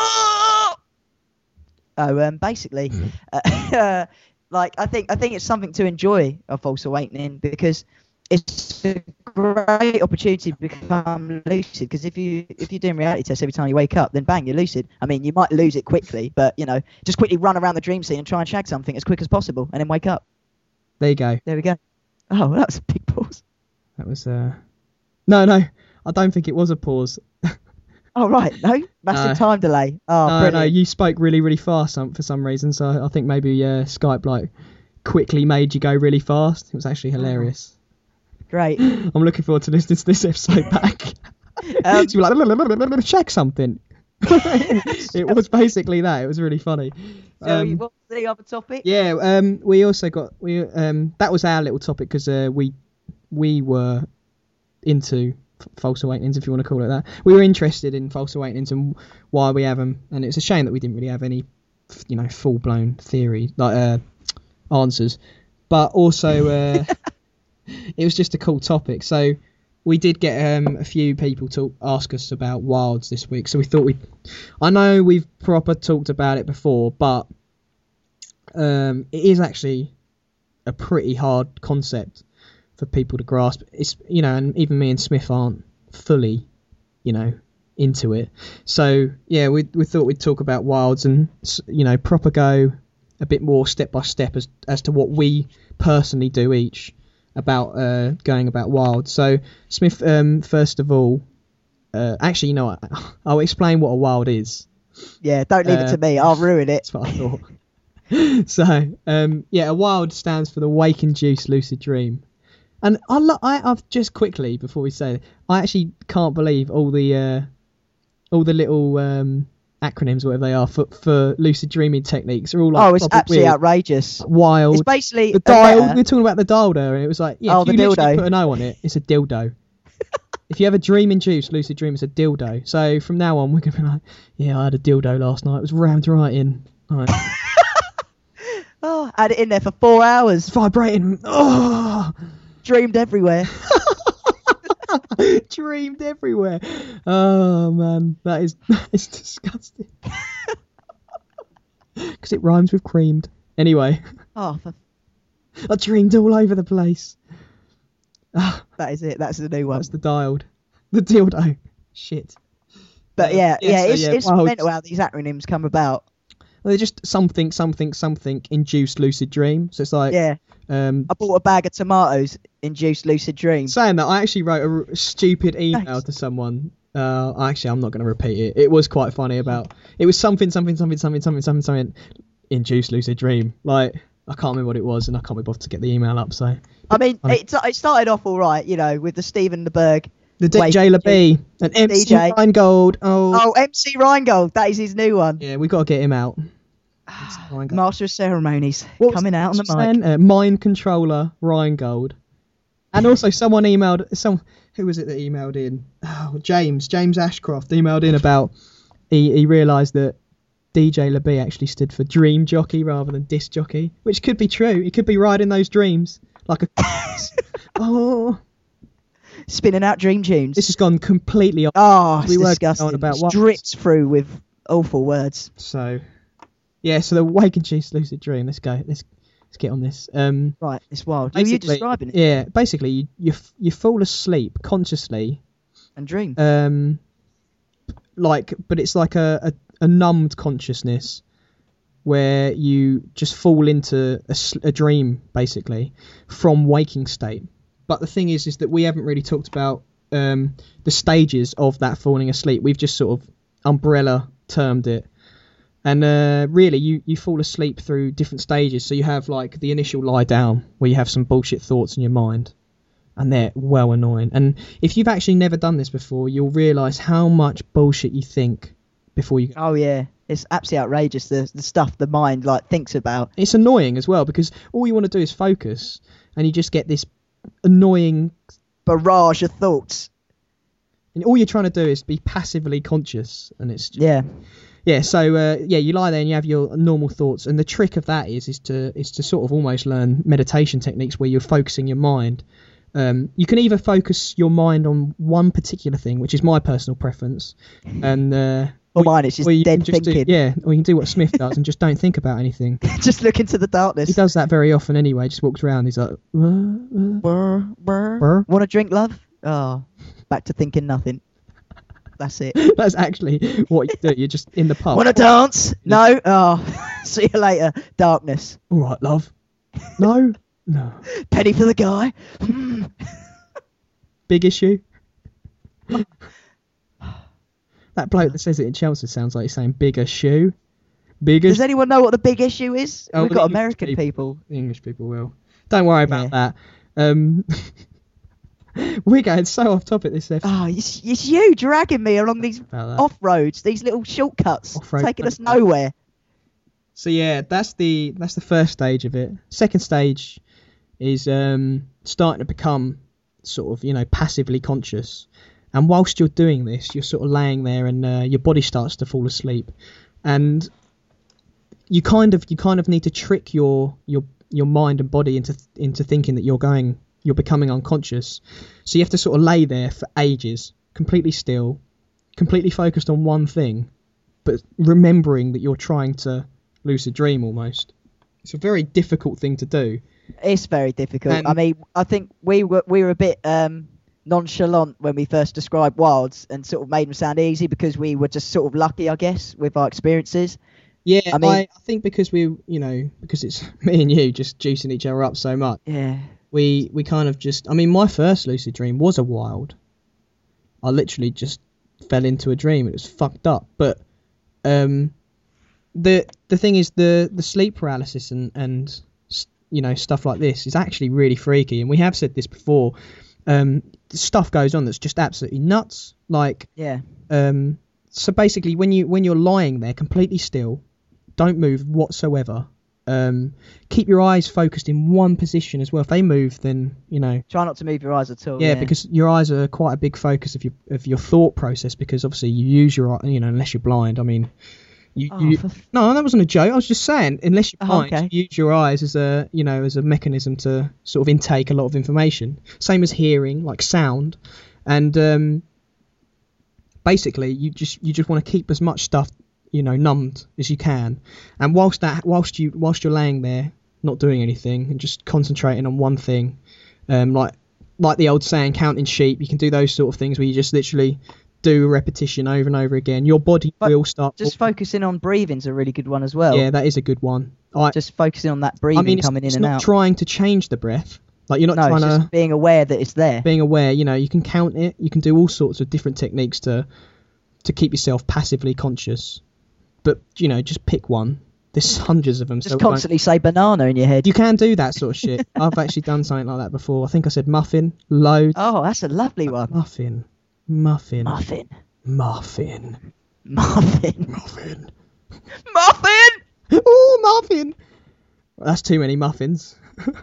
Basically, like I think it's something to enjoy, a false awakening, because it's a great opportunity to become lucid. Because if you're doing reality tests every time you wake up, then bang, you're lucid. I mean, you might lose it quickly, but just quickly run around the dream scene and try and shag something as quick as possible, and then wake up. There you go. There we go. Oh, that was a big pause. That was no, I don't think it was a pause. Oh right, no, massive time delay. Oh, no, you spoke really, really fast for some reason. So I think maybe Skype like quickly made you go really fast. It was actually hilarious. Great. I'm looking forward to listening to this episode back. So you're like, check something. It was basically that. It was really funny. So what's the other topic? Yeah, we also got that was our little topic because we were into false awakenings, if you want to call it that. We were interested in false awakenings and why we have them, and it's a shame that we didn't really have any full blown theory, like answers, but also it was just a cool topic. So we did get a few people to ask us about wilds this week. So we thought I know we've proper talked about it before, but it is actually a pretty hard concept for people to grasp. It's, and even me and Smith aren't fully, into it. So yeah, we thought we'd talk about wilds and, proper go a bit more step by step as to what we personally do each about going about wild. So Smith, first of all, actually, you know what? I'll explain what a wild is. Yeah, don't leave it to me. I'll ruin it. That's what I thought. So, a wild stands for the wake-induced lucid dream. And I've just quickly, before we say it, I actually can't believe all the little acronyms, whatever they are, for lucid dreaming techniques are all like, it's absolutely weird. Outrageous. Wild. It's basically the dial. We're talking about the dial there, and it was like, if you the literally dildo. put an O on it, it's a dildo. If you have a dream-induced lucid dream, it's a dildo. So from now on, we're gonna be like, yeah, I had a dildo last night. It was rammed right in. Right. Had it in there for 4 hours. It's vibrating. Oh. Dreamed everywhere. Dreamed everywhere. Oh man, that is disgusting. Because it rhymes with creamed. Anyway. I dreamed all over the place. that is it. That's the new one. That's the dildo. Shit. But it's wild. mental how these acronyms come about. Well, they're just something induced lucid dream. So it's like, I bought a bag of tomatoes, induced lucid dream. Saying that, I actually wrote a stupid email to someone. Actually, I'm not going to repeat it. It was quite funny it was something induced lucid dream. Like, I can't remember what it was, and I can't be bothered to get the email up. So I mean, it started off all right, with the Stephen the Berg. The DJ LeBee and MC DJ. Rheingold. Oh, MC Rheingold. That is his new one. Yeah, we got to get him out. Master of Ceremonies coming out on the mic. Mind Controller Rheingold. And also someone emailed, who was it that emailed in? Oh, James Ashcroft emailed in about, he realised that DJ LeBee actually stood for dream jockey rather than disc jockey, which could be true. He could be riding those dreams like a... Oh... Spinning out dream tunes. This has gone completely off. Oh, it's we were disgusting. going about what? Dripped through with awful words. So the wake-induced lucid dream. Let's go. Let's get on this. Right, it's wild. Are you describing it? Yeah, basically you fall asleep consciously and dream. But it's like a numbed consciousness where you just fall into a dream basically from waking state. But the thing is that we haven't really talked about the stages of that falling asleep. We've just sort of umbrella termed it. And really, you fall asleep through different stages. So you have like the initial lie down where you have some bullshit thoughts in your mind. And they're well annoying. And if you've actually never done this before, you'll realise how much bullshit you think before you... Oh, yeah. It's absolutely outrageous, the stuff the mind thinks about. It's annoying as well because all you want to do is focus. And you just get this annoying barrage of thoughts, and all you're trying to do is be passively conscious, and it's just, so you lie there and you have your normal thoughts, and the trick of that is to sort of almost learn meditation techniques where you're focusing your mind. You can either focus your mind on one particular thing, which is my personal preference, and mine is just dead thinking. Or you can do what Smith does and just don't think about anything. Just look into the darkness. He does that very often anyway. Just walks around. He's like, burr. Want a drink, love? Oh, back to thinking nothing. That's it. That's actually what you do. You're just in the pub. Want to dance? No. Oh, see you later. Darkness. All right, love. No. Penny for the guy. Big issue. That bloke that says it in Chelsea sounds like he's saying bigger shoe. Does anyone know what the big issue is? Oh, We've got American people. The English people will. Don't worry about that. We're going so off topic this episode. Oh, it's you dragging me along these off-roads, these little shortcuts, taking us nowhere. So yeah, that's the first stage of it. Second stage is starting to become sort of, passively conscious. And whilst you're doing this, you're sort of laying there and your body starts to fall asleep. And you kind of need to trick your your mind and body into thinking that you're becoming unconscious. So you have to sort of lay there for ages, completely still, completely focused on one thing, but remembering that you're trying to lucid dream almost. It's a very difficult thing to do. It's very difficult. And- I mean, I think we were a bit nonchalant when we first described wilds and sort of made them sound easy because we were just sort of lucky, I guess, with our experiences. Yeah, I mean- I think because because it's me and you just juicing each other up so much, Yeah. we kind of just, I mean, my first lucid dream was a wild. I literally just fell into a dream. It was fucked up. But the thing is, the sleep paralysis and stuff like this is actually really freaky. And we have said this before. Stuff goes on that's just absolutely nuts. Like, Yeah. so basically, when you're lying there completely still, don't move whatsoever. Keep your eyes focused in one position as well. If they move, then Try not to move your eyes at all. yeah, because your eyes are quite a big focus of your thought process. Because obviously you use your unless you're blind. I mean, no, that wasn't a joke. I was just saying, unless you're blind, okay. you use your eyes as a mechanism to sort of intake a lot of information. Same as hearing, like sound, and basically you just want to keep as much stuff numbed as you can. And whilst you're laying there not doing anything and just concentrating on one thing, like the old saying, counting sheep, you can do those sort of things where you just literally do a repetition over and over again. Your body will start. Just focusing on breathing's a really good one as well. Yeah, that is a good one. Just focusing on that breathing coming in it's and not out. trying to change the breath. Like, you're not No, trying it's to just being aware that it's there. being aware. You can count it. You can do all sorts of different techniques to keep yourself passively conscious. But just pick one. There's hundreds of them. Just constantly say banana in your head. You can do that sort of shit. I've actually done something like that before. I think I said muffin, loads. Oh, that's a lovely one. Muffin. Muffin. Muffin. Muffin. Muffin. Muffin! Oh, muffin. Well, that's too many muffins.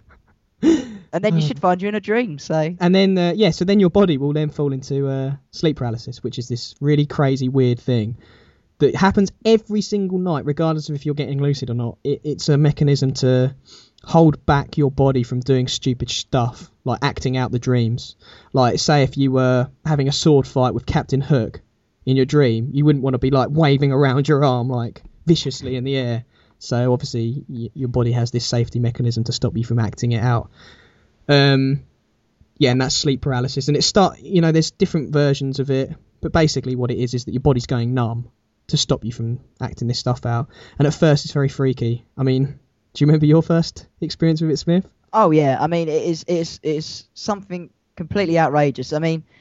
And then you should find you in a dream, so... And then, so then your body will then fall into sleep paralysis, which is this really crazy, weird thing that happens every single night, regardless of if you're getting lucid or not. It's a mechanism to hold back your body from doing stupid stuff, like acting out the dreams. Like, say if you were having a sword fight with Captain Hook in your dream, you wouldn't want to be, like, waving around your arm, like, viciously in the air. So, obviously, your body has this safety mechanism to stop you from acting it out. And that's sleep paralysis. And there's different versions of it, but basically what it is that your body's going numb to stop you from acting this stuff out. And at first it's very freaky. I mean, do you remember your first experience with it, Smith? Oh, yeah. I mean, it's something completely outrageous. I mean,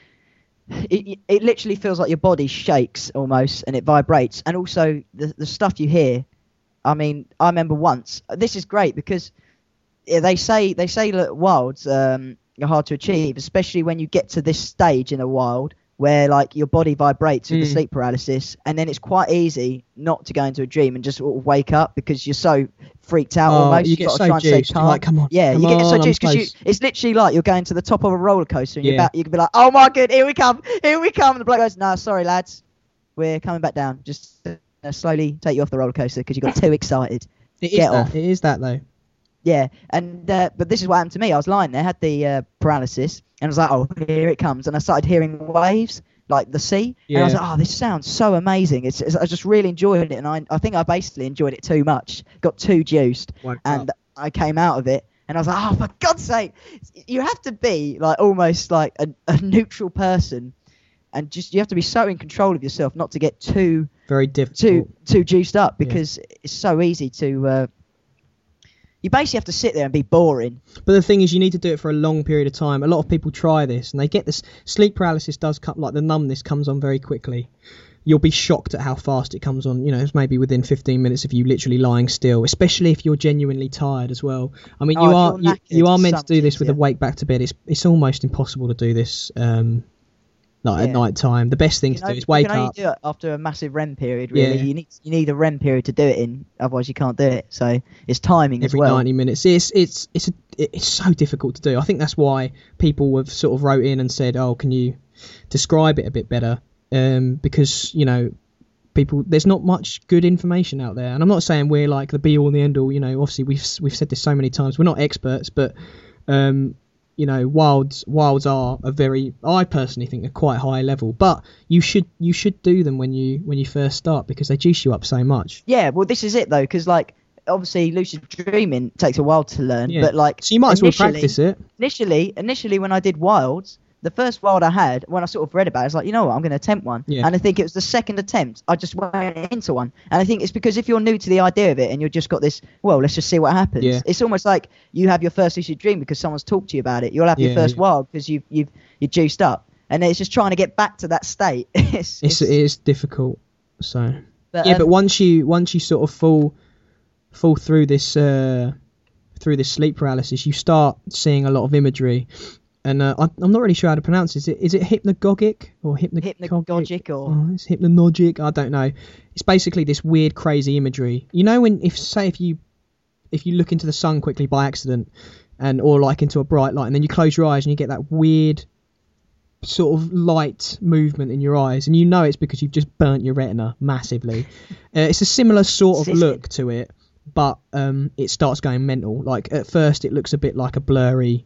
it literally feels like your body shakes almost, and it vibrates. And also, the stuff you hear, I mean, I remember once, this is great because they say that wilds are hard to achieve, especially when you get to this stage in a wild where, like, your body vibrates with the sleep paralysis, and then it's quite easy not to go into a dream and just sort of wake up because you're so freaked out almost. You get gotta so try and stay juiced. calm. You're like, come on. Yeah, come you get so on, juiced I'm because close. it's literally like you're going to the top of a roller coaster and Yeah. you can be like, oh my god, here we come. And the bloke goes, no, sorry lads, we're coming back down. Just slowly take you off the roller coaster because you got too excited. It Get is that. off. It is that, though. Yeah, and but this is what happened to me. I was lying there, had the paralysis, and I was like, oh, here it comes. And I started hearing waves, like the sea. And I was Yeah. like, oh, this sounds so amazing. I just really enjoyed it. And I think I basically enjoyed it too much. Got too juiced. Woke And up. I came out of it. And I was like, oh, for God's sake. You have to be like almost like a neutral person. And just you have to be so in control of yourself not to get too Very difficult. too juiced up because it's so easy to... you basically have to sit there and be boring. But the thing is, you need to do it for a long period of time. A lot of people try this, and they get this sleep paralysis does come, like the numbness comes on very quickly. You'll be shocked at how fast it comes on. It's maybe within 15 minutes of you literally lying still, especially if you're genuinely tired as well. I mean, Oh, you if are you're knackered, you are meant it's to do this so with a much wake back to bed. It's almost impossible to do this at night time. The best thing to do is wake You can only up. do it after a massive REM period, really. Yeah. You need a REM period to do it in, otherwise you can't do it. So it's timing Every as well. 90 minutes. It's so difficult to do. I think that's why people have sort of wrote in and said, oh, can you describe it a bit better? Because people, there's not much good information out there. And I'm not saying we're like the be all and the end all. You know, obviously we've said this so many times. We're not experts, but you know, wilds are a very, I personally think, a quite high level. But you should do them when you first start, because they juice you up so much. Yeah, well, this is it though, because like obviously lucid dreaming takes a while to learn, Yeah. but like So you might as well practice it. Initially, when I did wilds, the first wild I had, when I sort of read about it, I was like, you know what, I'm going to attempt one. Yeah. And I think it was the second attempt, I just went into one. And I think it's because if you're new to the idea of it and you've just got this, well, let's just see what happens. Yeah. It's almost like you have your first lucid dream because someone's talked to you about it. You'll have your Yeah, first yeah. wild because you're juiced up. And it's just trying to get back to that state. It is difficult. So but but once you sort of fall through this sleep paralysis, you start seeing a lot of imagery. And I'm not really sure how to pronounce it. Is it hypnagogic or hypnagogic or it's hypnagogic. I don't know. It's basically this weird, crazy imagery. You know, if you look into the sun quickly by accident, or like into a bright light, and then you close your eyes and you get that weird sort of light movement in your eyes, and you know it's because you've just burnt your retina massively. It's a similar sort of look to it, but it starts going mental. Like at first, it looks a bit like a blurry.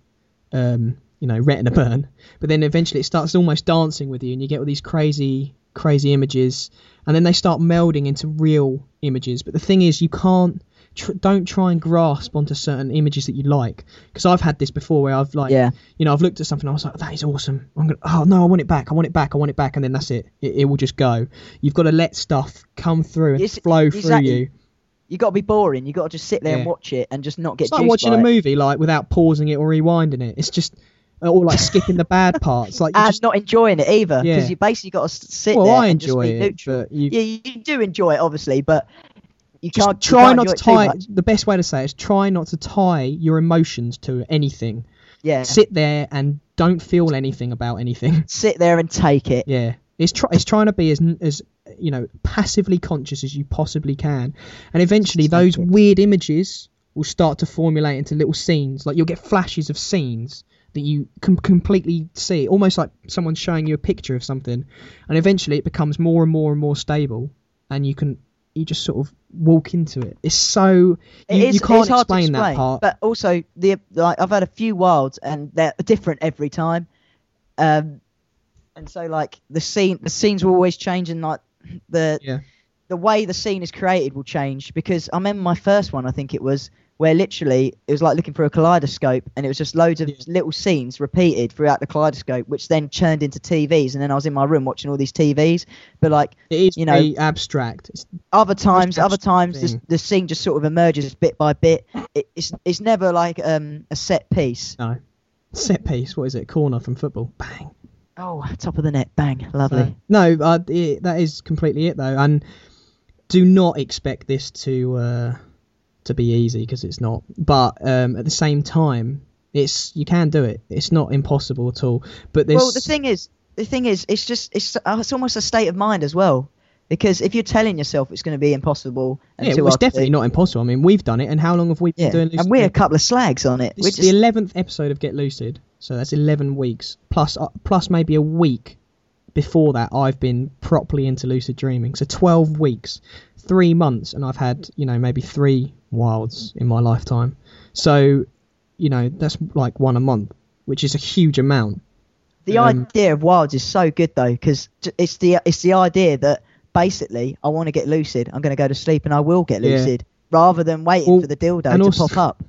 Retina burn, but then eventually it starts almost dancing with you, and you get all these crazy images, and then they start melding into real images. But the thing is, you can't don't try and grasp onto certain images that you like, because I've had this before where I've I've looked at something and I was like, that is awesome, I want it back, and then that's it will just go. You've got to let stuff come through and flow through you. You got to be boring. You got to just sit there and watch it and just not get. It's like watching a movie, like without pausing it or rewinding it. It's just, or like skipping the bad parts, like and not enjoying it either, because you basically got to sit there. I and enjoy just be it, neutral. but you do enjoy it, obviously, but you can't. Try not to tie. The best way to say it is try not to tie your emotions to anything. Yeah. Sit there and don't feel anything about anything. Sit there and take it. Yeah. It's trying to be as passively conscious as you possibly can, and eventually those weird images will start to formulate into little scenes. Like you'll get flashes of scenes that you can completely see, almost like someone's showing you a picture of something, and eventually it becomes more and more and more stable, and you just sort of walk into it. It's so you can't explain that part. But also I've had a few wilds and they're different every time, and so like the scenes will always change, and like the way the scene is created will change, because I remember my first one, I think it was, where literally it was like looking through a kaleidoscope, and it was just loads of little scenes repeated throughout the kaleidoscope, which then turned into TVs, and then I was in my room watching all these TVs. But like, it is very abstract. Other times the scene just sort of emerges bit by bit. It's never like a set piece. No, set piece. What is it? Corner from football. Bang. Oh, top of the net. Bang. Lovely. No, that is completely it though, and do not expect this to be easy, because it's not. But at the same time, you can do it. It's not impossible at all. But the thing is, it's almost a state of mind as well. Because if you're telling yourself it's going to be impossible, it's definitely not impossible. I mean, we've done it, and how long have we been doing Lucid? And we're a couple of slags on it. This is the 11th episode of Get Lucid, so that's 11 weeks plus maybe a week before that I've been properly into lucid dreaming. So 12 weeks, 3 months, and I've had maybe 3 wilds in my lifetime. So that's like 1 a month, which is a huge amount. The idea of wilds is so good though, because it's the idea that basically I want to get lucid, I'm going to go to sleep and I will get lucid, rather than waiting for the dildo to pop up.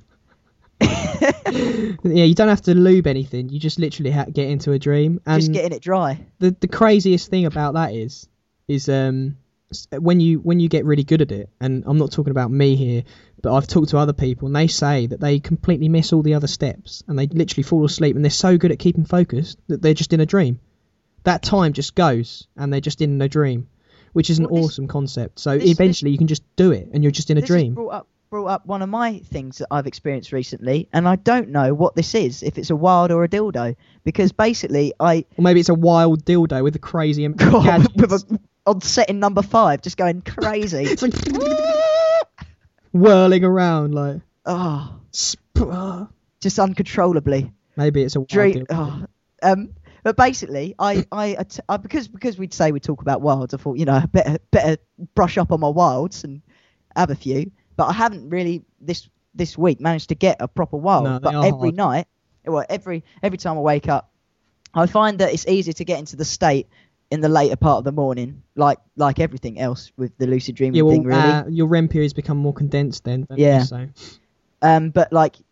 Yeah, you don't have to lube anything, you just literally get into a dream, and just getting it dry. The craziest thing about that is when you get really good at it, and I'm not talking about me here, but I've talked to other people, and they say that they completely miss all the other steps, and they literally fall asleep, and they're so good at keeping focused that they're just in a dream. That time just goes, and they're just in a dream, which is an awesome concept. So eventually you can just do it, and you're just in a dream. Brought up one of my things that I've experienced recently, and I don't know what this is, if it's a wild or a dildo, because basically or maybe it's a wild dildo with a crazy on setting number 5, just going crazy. It's like whirling around like just uncontrollably. Maybe it's a wild dildo. But basically, because we'd say we'd talk about wilds, I thought, I better brush up on my wilds and have a few. But I haven't really this week managed to get a proper wild. No, but every night, every time I wake up, I find that it's easier to get into the state in the later part of the morning, like everything else with the lucid dreaming thing, really. Your REM periods become more condensed then. So. But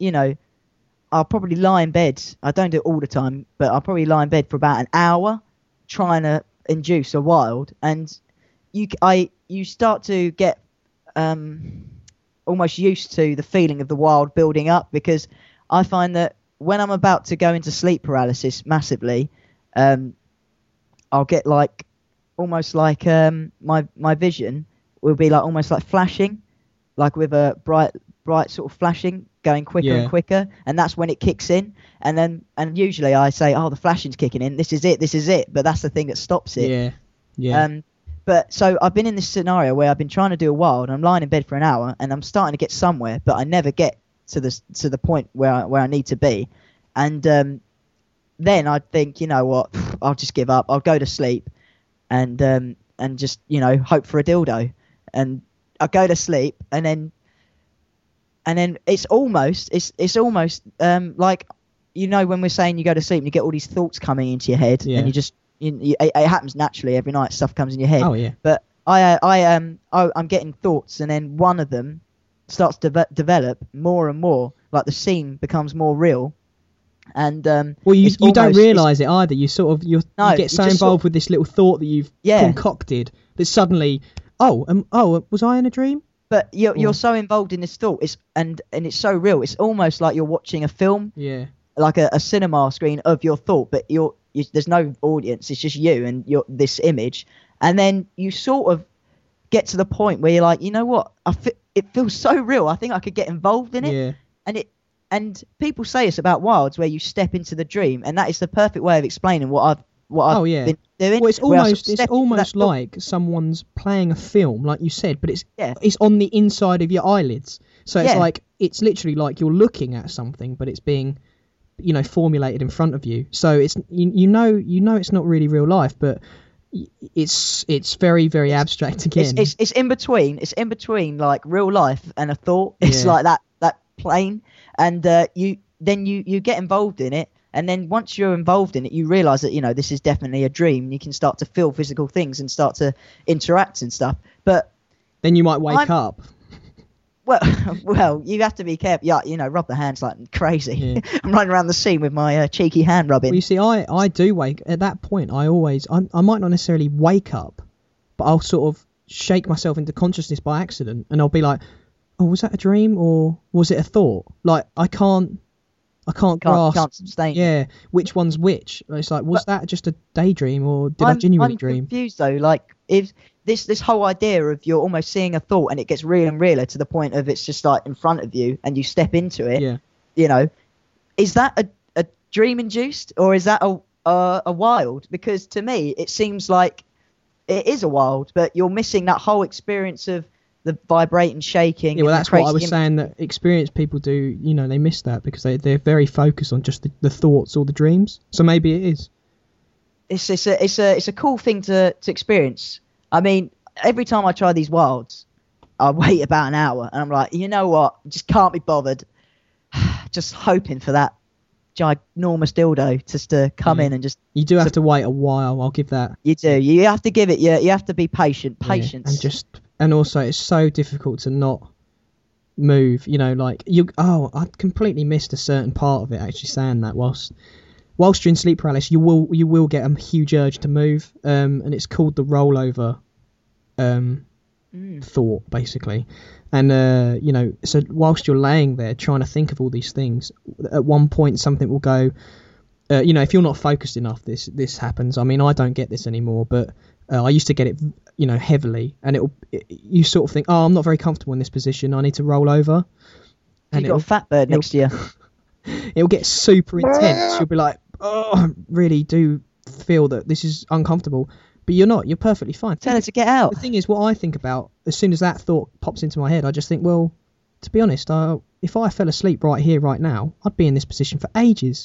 I'll probably lie in bed. I don't do it all the time, but I'll probably lie in bed for about an hour trying to induce a wild, and you start to get almost used to the feeling of the wild building up, because I find that when I'm about to go into sleep paralysis massively, I'll get almost like my vision will be almost like flashing, like with a bright sort of flashing going quicker and quicker, and that's when it kicks in. And usually I say, the flashing's kicking in, this is it, but that's the thing that stops it. But so I've been in this scenario where I've been trying to do a wild, and I'm lying in bed for an hour, and I'm starting to get somewhere, but I never get to the point where I need to be. And then I think, you know what, I'll just give up, I'll go to sleep and just hope for a dildo. And I go to sleep, and then it's almost like, when we're saying you go to sleep and you get all these thoughts coming into your head, and you just it happens naturally every night, stuff comes in your head. Oh yeah. But I'm getting thoughts, and then one of them starts to develop more and more, like the scene becomes more real. And you don't realise it either. You get so involved with this little thought that you've concocted that suddenly, was I in a dream? But you're so involved in this thought, and it's so real. It's almost like you're watching a film, like a cinema screen of your thought, but there's no audience. It's just you and this image, and then you sort of get to the point where you're like, you know what? It feels so real. I think I could get involved in it. Yeah. And people say it's about wilds where you step into the dream, and that is the perfect way of explaining what I've been doing. Well, it's almost like someone's playing a film, like you said, but it's on the inside of your eyelids. So it's it's literally like you're looking at something, but it's being, formulated in front of you. So it's it's not really real life, but it's very, very abstract again. It's in between. It's in between like real life and a thought. It's like that plane, and you get involved in it. And then once you're involved in it, you realise that, this is definitely a dream. You can start to feel physical things and start to interact and stuff. But then you might wake up. Well, you have to be careful. Yeah, rub the hands like crazy. Yeah. I'm running around the scene with my cheeky hand rubbing. Well, you see, I do wake. At that point, I might not necessarily wake up, but I'll sort of shake myself into consciousness by accident. And I'll be like, oh, was that a dream or was it a thought? Like, I can't grasp. Can't sustain. Yeah, which one's which? It's like, was that just a daydream or did I genuinely dream? I'm confused though. Like, if this whole idea of you're almost seeing a thought and it gets realer and realer to the point of it's just like in front of you and you step into it. Yeah. Is that a dream induced or is that a wild? Because to me, it seems like it is a wild, but you're missing that whole experience of the vibrating, shaking. Yeah, well, that's what I was saying, that experienced people do, they miss that because they're very focused on just the thoughts or the dreams. So maybe it is. It's a cool thing to experience. I mean, every time I try these wilds, I wait about an hour and I'm like, you know what? Just can't be bothered. Just hoping for that ginormous dildo just to come in and just... You do have to wait a while, I'll give that. You do. You have to give it, you have to be patient. Patience. Yeah, and also it's so difficult to not move, I completely missed a certain part of it, actually saying that. Whilst you're in sleep paralysis, you will get a huge urge to move, and it's called the rollover thought, basically. And so whilst you're laying there trying to think of all these things, at one point something will go, if you're not focused enough, this happens. I mean, I don't get this anymore, but I used to get it, heavily, and you sort of think, oh, I'm not very comfortable in this position, I need to roll over. And you've got a fat bird next to you. It'll get super intense. You'll be like, oh, I really do feel that this is uncomfortable. But you're not. You're perfectly fine. Tell her to get out. The thing is, what I think about, as soon as that thought pops into my head, I just think, well, to be honest, if I fell asleep right here, right now, I'd be in this position for ages.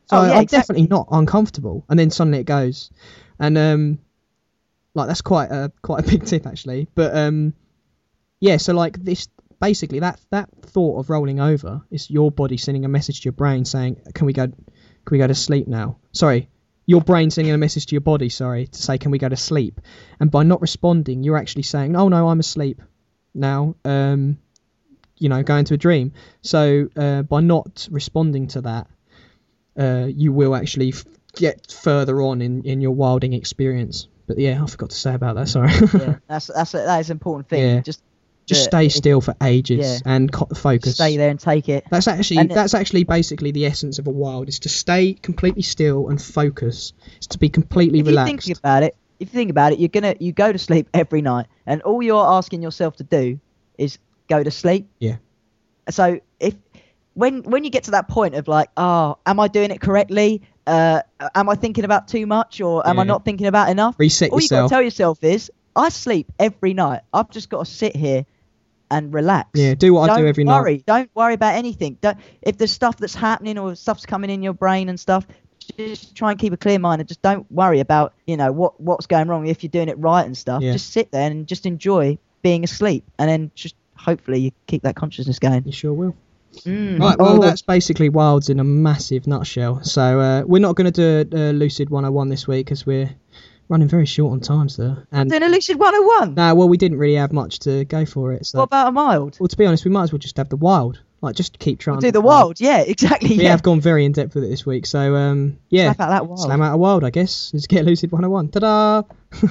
So Oh, yeah, I'm exactly. definitely not uncomfortable, and then suddenly it goes, and like that's quite a big tip actually. But yeah, so like this basically that thought of rolling over is your body sending a message to your brain saying, can we go to sleep now? Sorry, your brain sending a message to your body, to say, can we go to sleep? And by not responding, you're actually saying, oh no, I'm asleep now. You know, go into a dream. So by not responding to that, you will actually get further on in your wilding experience. But yeah, I forgot to say about that. Sorry. Yeah, that is an important thing. Yeah. Just Stay still for ages and focus. Stay there and take it. That's actually basically the essence of a wild, is to stay completely still and focus. It's to be completely relaxed. If you think about it, you go to sleep every night, and all you're asking yourself to do is go to sleep. Yeah. So when you get to that point of like, oh, am I doing it correctly? Am I thinking about too much, or am I not thinking about enough? Reset all yourself. All you got to tell yourself is, I sleep every night. I've just got to sit here and relax. Yeah, do what I do every night. Don't worry about anything. If there's stuff that's happening or stuff's coming in your brain and stuff, just try and keep a clear mind and just don't worry about, you know, what's going wrong, if you're doing it right and stuff. Yeah. Just sit there and just enjoy being asleep, and then just hopefully you keep that consciousness going. You sure will. Right, well, that's basically Wilds in a massive nutshell. So we're not going to do a Lucid 101 this week because we're running very short on time, sir. And doing a Lucid 101? No, well, we didn't really have much to go for it. So. What about a mild? Well, to be honest, we might as well just have the wild. Like, just keep trying. Do the wild, yeah, exactly. We have gone very in depth with it this week, so yeah. Slap out that wild. Slam out a wild, I guess. Let's get Lucid 101. Ta-da!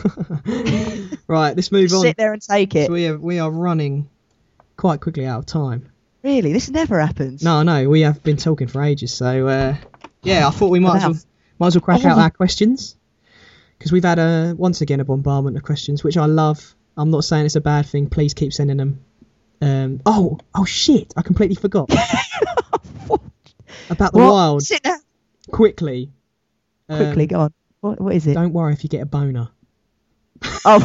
Right, let's move on. Sit there and take it. So we are running quite quickly out of time. Really, this never happens. No, we have been talking for ages, so yeah, I thought we might as well crack out our questions, because we've had once again a bombardment of questions, which I love. I'm not saying it's a bad thing. Please keep sending them. Oh shit! I completely forgot about the wild. Sit down. Quickly, go on. What is it? Don't worry if you get a boner. Oh.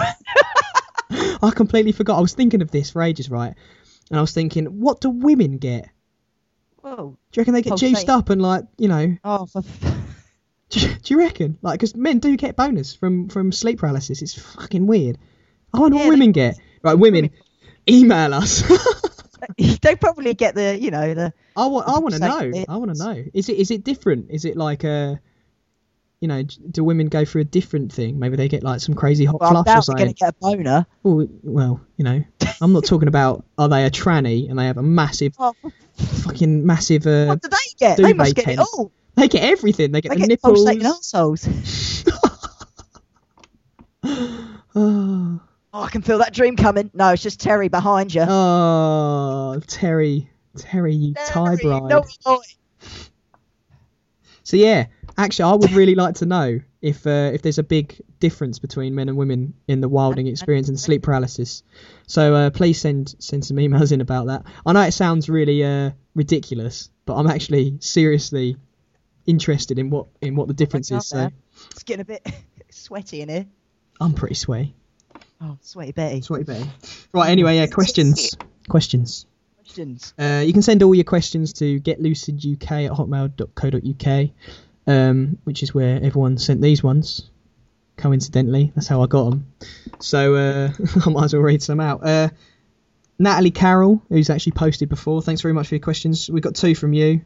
I completely forgot. I was thinking of this for ages, right? And I was thinking, what do women get? Whoa. Do you reckon they get juiced up and, like, you know? Oh, do you reckon? Like, because men do get bonus from sleep paralysis. It's fucking weird. I wonder what women get. Right, women, email us. They probably get the, you know, the. I want to know. I want to know. Is it different? Is it like you know, do women go through a different thing? Maybe they get like some crazy hot flush or something. Going to get a boner. Well, you know, I'm not talking about, are they a tranny and they have a massive, fucking massive. What do they get? They must get it all. They get everything. They get the nipples. Pulsating arseholes. Oh, I can feel that dream coming. No, it's just Terry behind you. Oh, Terry, you tie bride. No, So yeah, actually, I would really like to know if there's a big difference between men and women in the wilding experience and sleep paralysis. So please send some emails in about that. I know it sounds really ridiculous, but I'm actually seriously interested in what the difference is. So it's getting a bit sweaty in here. I'm pretty sweaty. Oh, sweaty Betty. Right. Anyway, yeah. Questions. You can send all your questions to getluciduk@hotmail.co.uk, which is where everyone sent these ones. Coincidentally, that's how I got them. So I might as well read some out. Natalie Carroll, who's actually posted before, thanks very much for your questions. We've got two from you.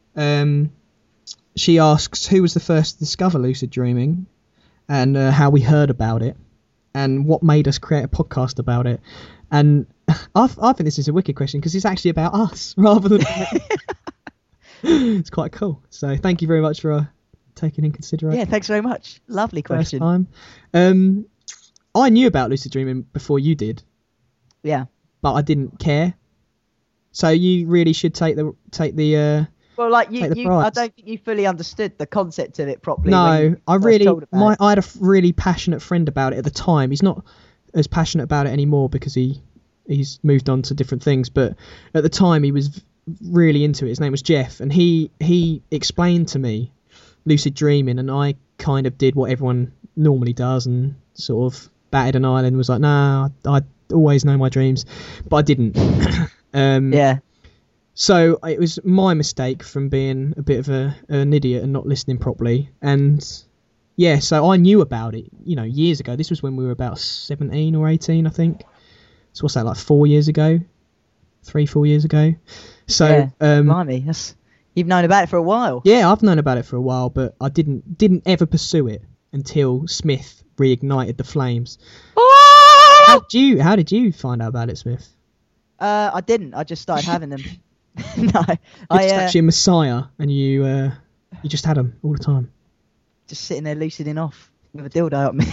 She asks, who was the first to discover lucid dreaming, and how we heard about it, and what made us create a podcast about it. And I think this is a wicked question because it's actually about us rather than. It's quite cool. So thank you very much for taking in consideration. Yeah, thanks very much. Lovely question. First time. I knew about lucid dreaming before you did. Yeah. But I didn't care. So you really should take the. Well, like you I don't think you fully understood the concept of it properly. No, I had a really passionate friend about it at the time. He's not as passionate about it anymore because he's moved on to different things. But at the time, he was really into it. His name was Jeff, and he explained to me lucid dreaming, and I kind of did what everyone normally does and sort of batted an eyelid and was like, nah, I always know my dreams, but I didn't. Yeah. So it was my mistake from being a bit of an idiot and not listening properly. And yeah, so I knew about it, years ago. This was when we were about 17 or 18, I think. So what's that, like 4 years ago? 3-4 years ago. So blimey, you've known about it for a while. Yeah, I've known about it for a while, but I didn't ever pursue it until Smith reignited the flames. How did you find out about it, Smith? I didn't. I just started having them. No, You're actually a messiah, and you just had them all the time. Just sitting there luciding off with a dildo up me.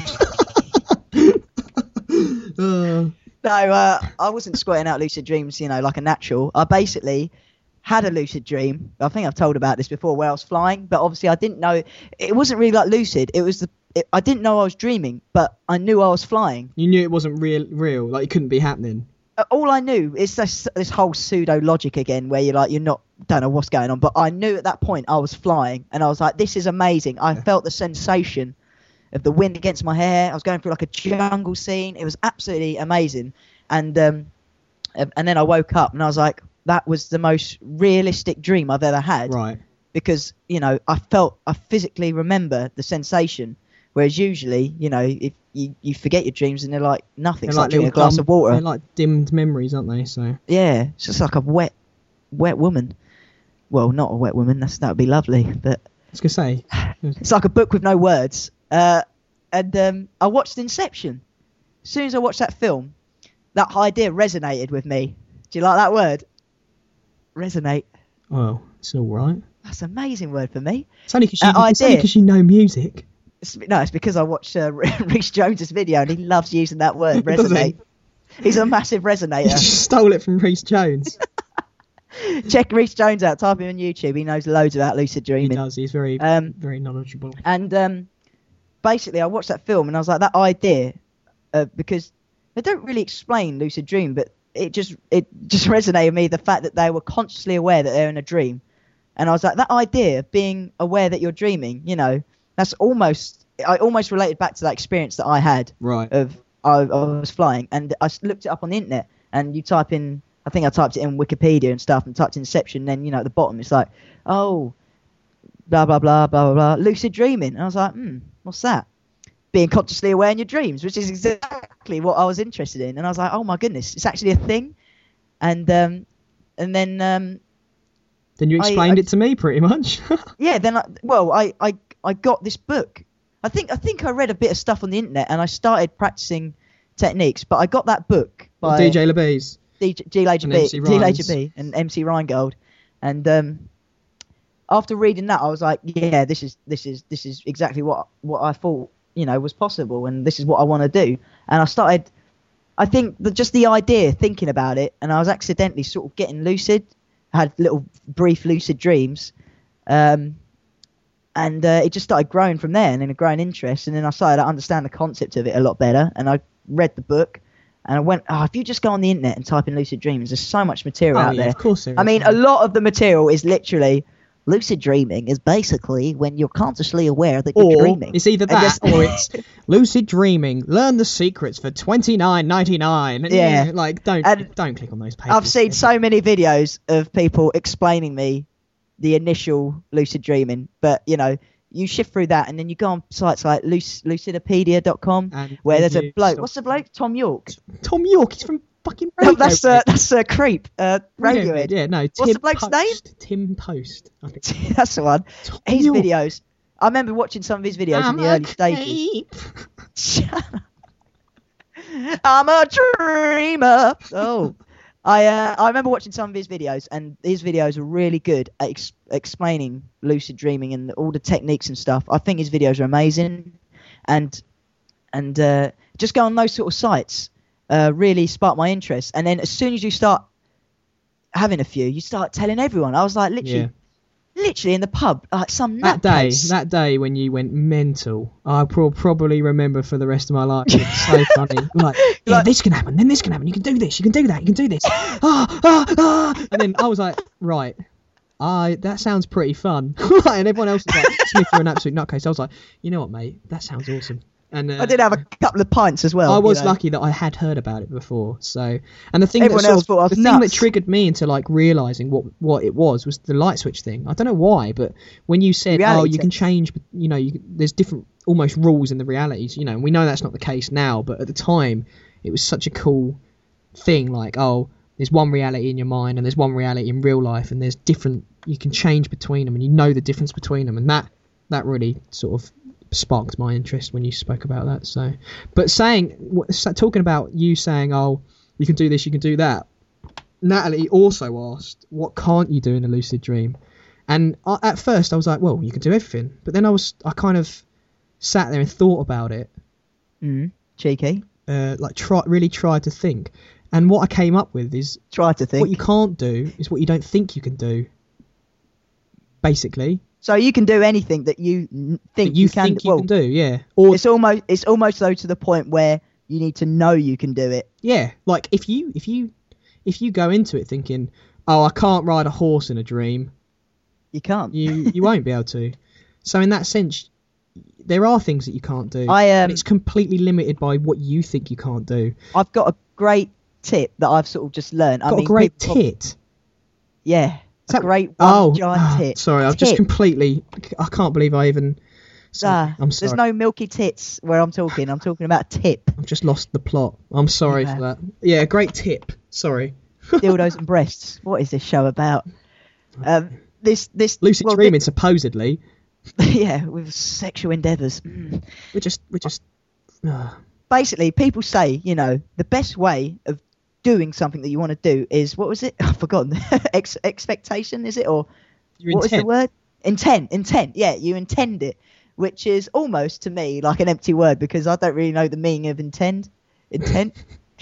No, I wasn't squirting out lucid dreams, like a natural. I basically had a lucid dream. I think I've told about this before, where I was flying, but obviously I didn't know. It wasn't really like lucid. It was I didn't know I was dreaming, but I knew I was flying. You knew it wasn't real, like it couldn't be happening. All I knew is this whole pseudo logic again, where don't know what's going on. But I knew at that point I was flying, and I was like, "This is amazing." I felt the sensation of the wind against my hair. I was going through like a jungle scene. It was absolutely amazing. And then I woke up, and I was like, "That was the most realistic dream I've ever had." Right. Because I physically remember the sensation. Whereas usually, if you forget your dreams and they're like nothing. It's like drinking a glass of water. They're like dimmed memories, aren't they? So yeah, it's just like a wet woman. Well, not a wet woman. That would be lovely. But I was gonna say, it's like a book with no words. And I watched Inception. As soon as I watched that film, that idea resonated with me. Do you like that word? Resonate. Well, it's all right. That's an amazing word for me. It's only because you know music. It's because I watched Rhys Jones's video and he loves using that word, resonate. He's a massive resonator. You just stole it from Rhys Jones. Check Rhys Jones out. Type him on YouTube. He knows loads about lucid dreaming. He does. He's very knowledgeable. And basically, I watched that film and I was like, that idea, because they don't really explain lucid dream, but it just resonated with me, the fact that they were consciously aware that they're in a dream. And I was like, that idea of being aware that you're dreaming, that's I almost related back to that experience that I had. Right. I was flying, and I looked it up on the internet, and you type in, I think I typed it in Wikipedia and stuff, and typed Inception, and then, at the bottom it's like, oh, blah, blah, blah, blah, blah, lucid dreaming. And I was like, what's that? Being consciously aware in your dreams, which is exactly what I was interested in. And I was like, oh my goodness, it's actually a thing. And then you explained it to me pretty much. Yeah, then I got this book. I think I read a bit of stuff on the internet and I started practicing techniques, but I got that book by DJ LaBee's. DJ B and MC Reingold. And after reading that, I was like, yeah, this is exactly what I thought, was possible, and this is what I want to do. And I started, I think just the idea, thinking about it, and I was accidentally sort of getting lucid. I had little brief lucid dreams. And it just started growing from there, and then a growing interest, and then I started to understand the concept of it a lot better, and I read the book, and I went, if you just go on the internet and type in lucid dreams, there's so much material out there. Of course there is. I mean, a lot of the material is literally, lucid dreaming is basically when you're consciously aware that you're dreaming. It's either that, or it's lucid dreaming, learn the secrets for $29.99. Yeah. Don't click on those pages. I've seen so many videos of people explaining me the initial lucid dreaming, but you shift through that and then you go on sites like lucidopedia.com, where there's a bloke. What's the bloke? Tom York. Tom York. He's from fucking Radiohead. That's a creep. Radiohead. Yeah, no. What's the bloke's name? Tim Post, I think. That's the one. Tom His York. videos. I remember watching some of his videos in the early stages. Shut up. I'm a dreamer. Oh. I remember watching some of his videos, and his videos are really good at explaining lucid dreaming and all the techniques and stuff. I think his videos are amazing, and just go on those sort of sites really sparked my interest. And then as soon as you start having a few, you start telling everyone. I was like literally in the pub, like some that day when you went mental, I probably remember for the rest of my life. It's so funny. Like, this can happen, then this can happen. You can do this, you can do that, you can do this. And then I was like, right, that sounds pretty fun. And everyone else was like, Smith, you're an absolute nutcase. I was like, you know what, mate? That sounds awesome. And I did have a couple of pints as well. I was you know. lucky that I had heard about it before. So, and the thing Everyone else thought I was the thing that nuts. triggered me into like realizing what it was the light switch thing. I don't know why, but when you said, Reality you can test. change, you know, there's different almost rules in the realities. You know, we know that's not the case now, but at the time, it was such a cool thing. Like, there's one reality in your mind and there's one reality in real life, and there's different. You can change between them, and you know the difference between them, and that really sort of sparked my interest when you spoke about that. So, but talking about you saying, you can do this, you can do that. Natalie also asked, what can't you do in a lucid dream? And at first I was like, well, you can do everything. But then I kind of sat there and thought about it. Cheeky. Really tried to think. And what I came up with is Try to think. what you can't do is what you don't think you can do. Basically. So you can do anything that you think You can. think you well, can do, yeah. Or it's almost though to the point where you need to know you can do it. yeah, like if you go into it thinking, I can't ride a horse in a dream, You can't. you won't be able to. So in that sense, there are things that you can't do. I and it's completely limited by what you think you can't do. I've got a great tip that I've sort of just learned. Got a great tit. Yeah. Is that- Great one giant tit. Sorry, I've just completely. I can't believe I even. Sorry, I'm sorry. There's no milky tits where I'm talking. I'm talking about tip. I've just lost the plot. I'm sorry for that. Yeah, great tip. Sorry. Dildos and breasts. What is this show about? This Lucid dreaming, supposedly. Yeah, with sexual endeavours. We're just. Basically, people say, the best way of doing something that you want to do is, what was it? I've forgotten. Expectation, is it? Or Your what was the intent. word? Intent. Yeah, you intend it, which is almost to me like an empty word because I don't really know the meaning of intent. It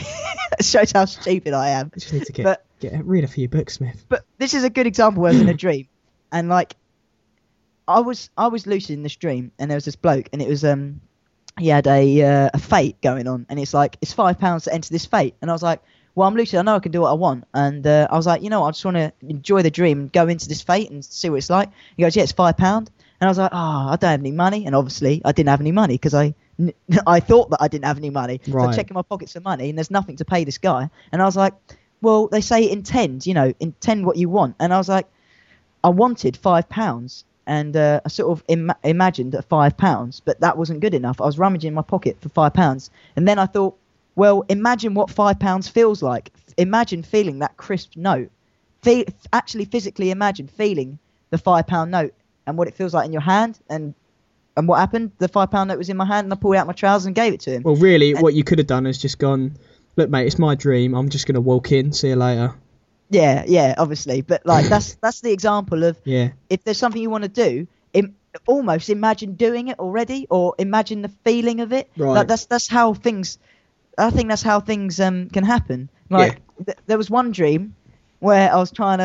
shows how stupid I am. I just need to get rid of a few books, Smith. But this is a good example where I was in a dream, and like I was lucid in this dream, and there was this bloke, and it was he had a fate going on, and it's like it's £5 to enter this fate, and I was like, well, I'm lucid, I know I can do what I want, and I was like, I just want to enjoy the dream and go into this fate and see what it's like. He goes, yeah, it's £5, and I was like, I don't have any money, and obviously I didn't have any money because I thought that I didn't have any money, so I'm checking my pockets for money, and there's nothing to pay this guy, and I was like, well, they say intend what you want, and I was like, I wanted £5. And I sort of imagined at £5, but that wasn't good enough. I was rummaging in my pocket for £5. And then I thought, well, imagine what £5 feels like. Imagine feeling that crisp note. Actually physically imagine feeling the £5 note and what it feels like in your hand. And what happened? The £5 note was in my hand and I pulled out my trousers and gave it to him. Well, really, what you could have done is just gone, look, mate, it's my dream. I'm just going to walk in. See you later. Yeah, obviously, but like that's the example of if there's something you want to do, almost imagine doing it already, or imagine the feeling of it. Right. Like that's how things. I think that's how things can happen. Like there was one dream where I was trying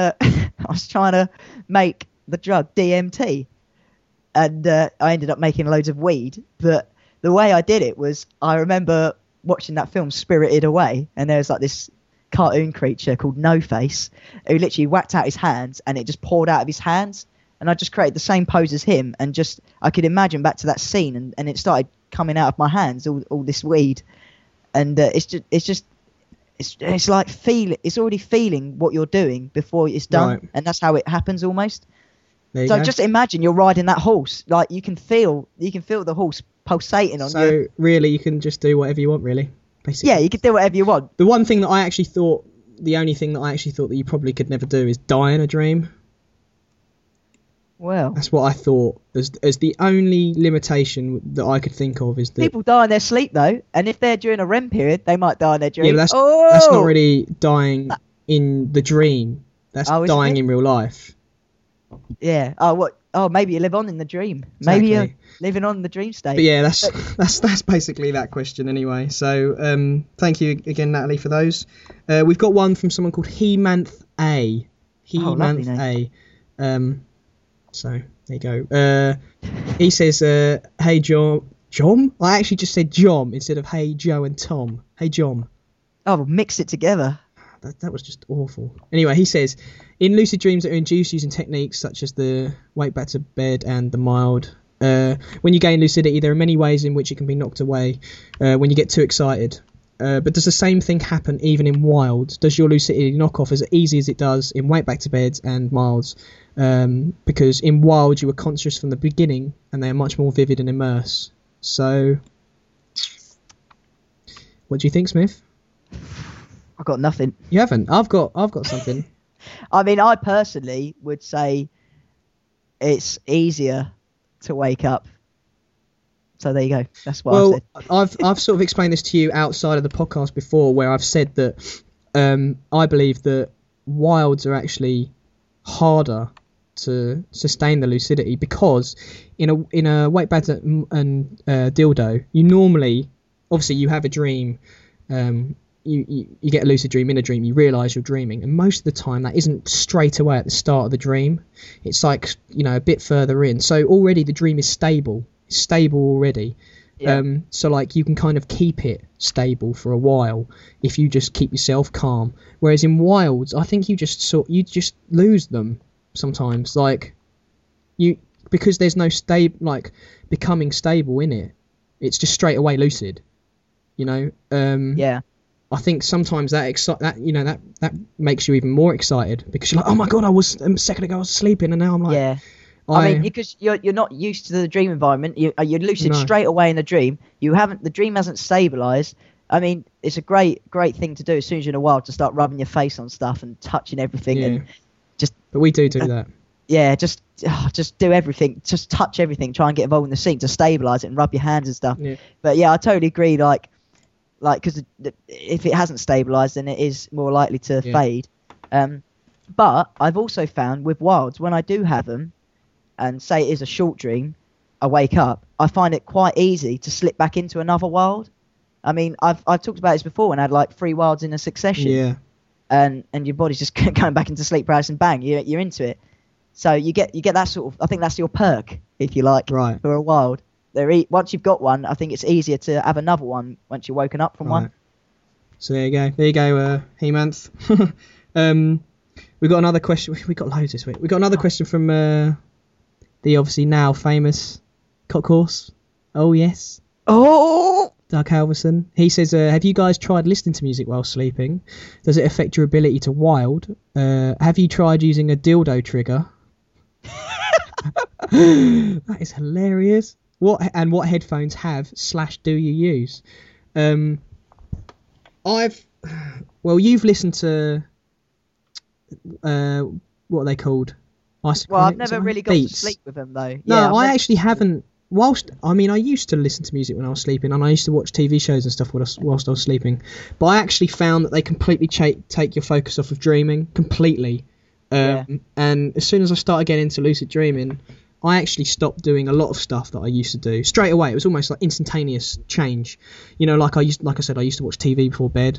to make the drug DMT, and I ended up making loads of weed. But the way I did it was I remember watching that film Spirited Away, and there was like this cartoon creature called No Face who literally whacked out his hands and it just poured out of his hands, and I just created the same pose as him, and just I could imagine back to that scene, and it started coming out of my hands, all this weed, and it's like it's already feeling what you're doing before it's done, right. And that's how it happens almost. There you So go. just imagine you're riding that horse, like you can feel the horse pulsating on you. So really, you can just do whatever you want, really. Basically. Yeah, you can do whatever you want. The only thing that I actually thought that you probably could never do is die in a dream. Well, That's what I thought as the only limitation that I could think of is that. people die in their sleep though, and if they're during a REM period, they might die in their dream. Yeah, but that's not really dying in the dream. That's dying in real life. Yeah. Oh, maybe you live on in the dream. Maybe you're Exactly. living on in the dream state. But yeah, that's basically that question anyway. So thank you again, Natalie, for those. We've got one from someone called Hemanth A. lovely Hemanth A. So there you go. He says, "Hey Jom." I actually just said Jom instead of Hey Joe and Tom. Hey Jom. Oh, mix it together. That was just awful. Anyway, he says, in lucid dreams that are induced using techniques such as the wake back to bed and the mild When you gain lucidity, there are many ways in which it can be knocked away when you get too excited. But does the same thing happen even in wilds? Does your lucidity knock off as easy as it does in Wake Back to Bed and Milds? Because in wild you were conscious from the beginning, and they are much more vivid and immerse. So, what do you think, Smith? I've got nothing. You haven't? I've got something. I mean, I personally would say it's easier to wake up. So there you go. That's what I said. I've sort of explained this to you outside of the podcast before, where I've said that I believe that wilds are actually harder to sustain the lucidity, because in a Wake Back and Dildo, you normally, obviously, you have a dream. You get a lucid dream. In a dream, you realise you're dreaming, and most of the time that isn't straight away at the start of the dream. It's like, a bit further in. So already the dream is stable. It's stable already. Yeah. So like you can kind of keep it stable for a while if you just keep yourself calm. Whereas in wilds, I think you just lose them sometimes. Like because there's no becoming stable in it. It's just straight away lucid. Yeah. I think sometimes that makes you even more excited, because you're like, oh my god, a second ago I was sleeping and now I'm like, yeah. I mean, because you're not used to the dream environment. You're lucid straight away in the dream. The dream hasn't stabilised. I mean, it's a great thing to do as soon as you're in a wild, to start rubbing your face on stuff and touching everything and just. But we do that. Yeah, just do everything. Just touch everything. Try and get involved in the scene to stabilise it and rub your hands and stuff. Yeah. But yeah, I totally agree. Like, because if it hasn't stabilised, then it is more likely to fade. But I've also found with wilds, when I do have them, and say it is a short dream, I wake up, I find it quite easy to slip back into another wild. I mean, I've talked about this before, and I had like 3 wilds in a succession. Yeah. And your body's just going back into sleep paralysis, and bang, you're into it. So you get that sort of, I think that's your perk, if you like, right, for a wild. Once you've got one, I think it's easier to have another one once you're woken up from one. So there you go, He-Manth. We got another question. We got loads this week. We got another question from the obviously now famous Cock Horse. Oh yes. Oh. Doug Halverson. He says, have you guys tried listening to music while sleeping? Does it affect your ability to wild? Have you tried using a dildo trigger? That is hilarious. What headphones do you use? You've listened to what are they called? I've never really got to sleep with them though. No, I actually haven't. I used to listen to music when I was sleeping, and I used to watch TV shows and stuff whilst I was sleeping. But I actually found that they completely take your focus off of dreaming completely. And as soon as I started getting into lucid dreaming, I actually stopped doing a lot of stuff that I used to do straight away. It was almost like instantaneous change. Like I said, I used to watch TV before bed.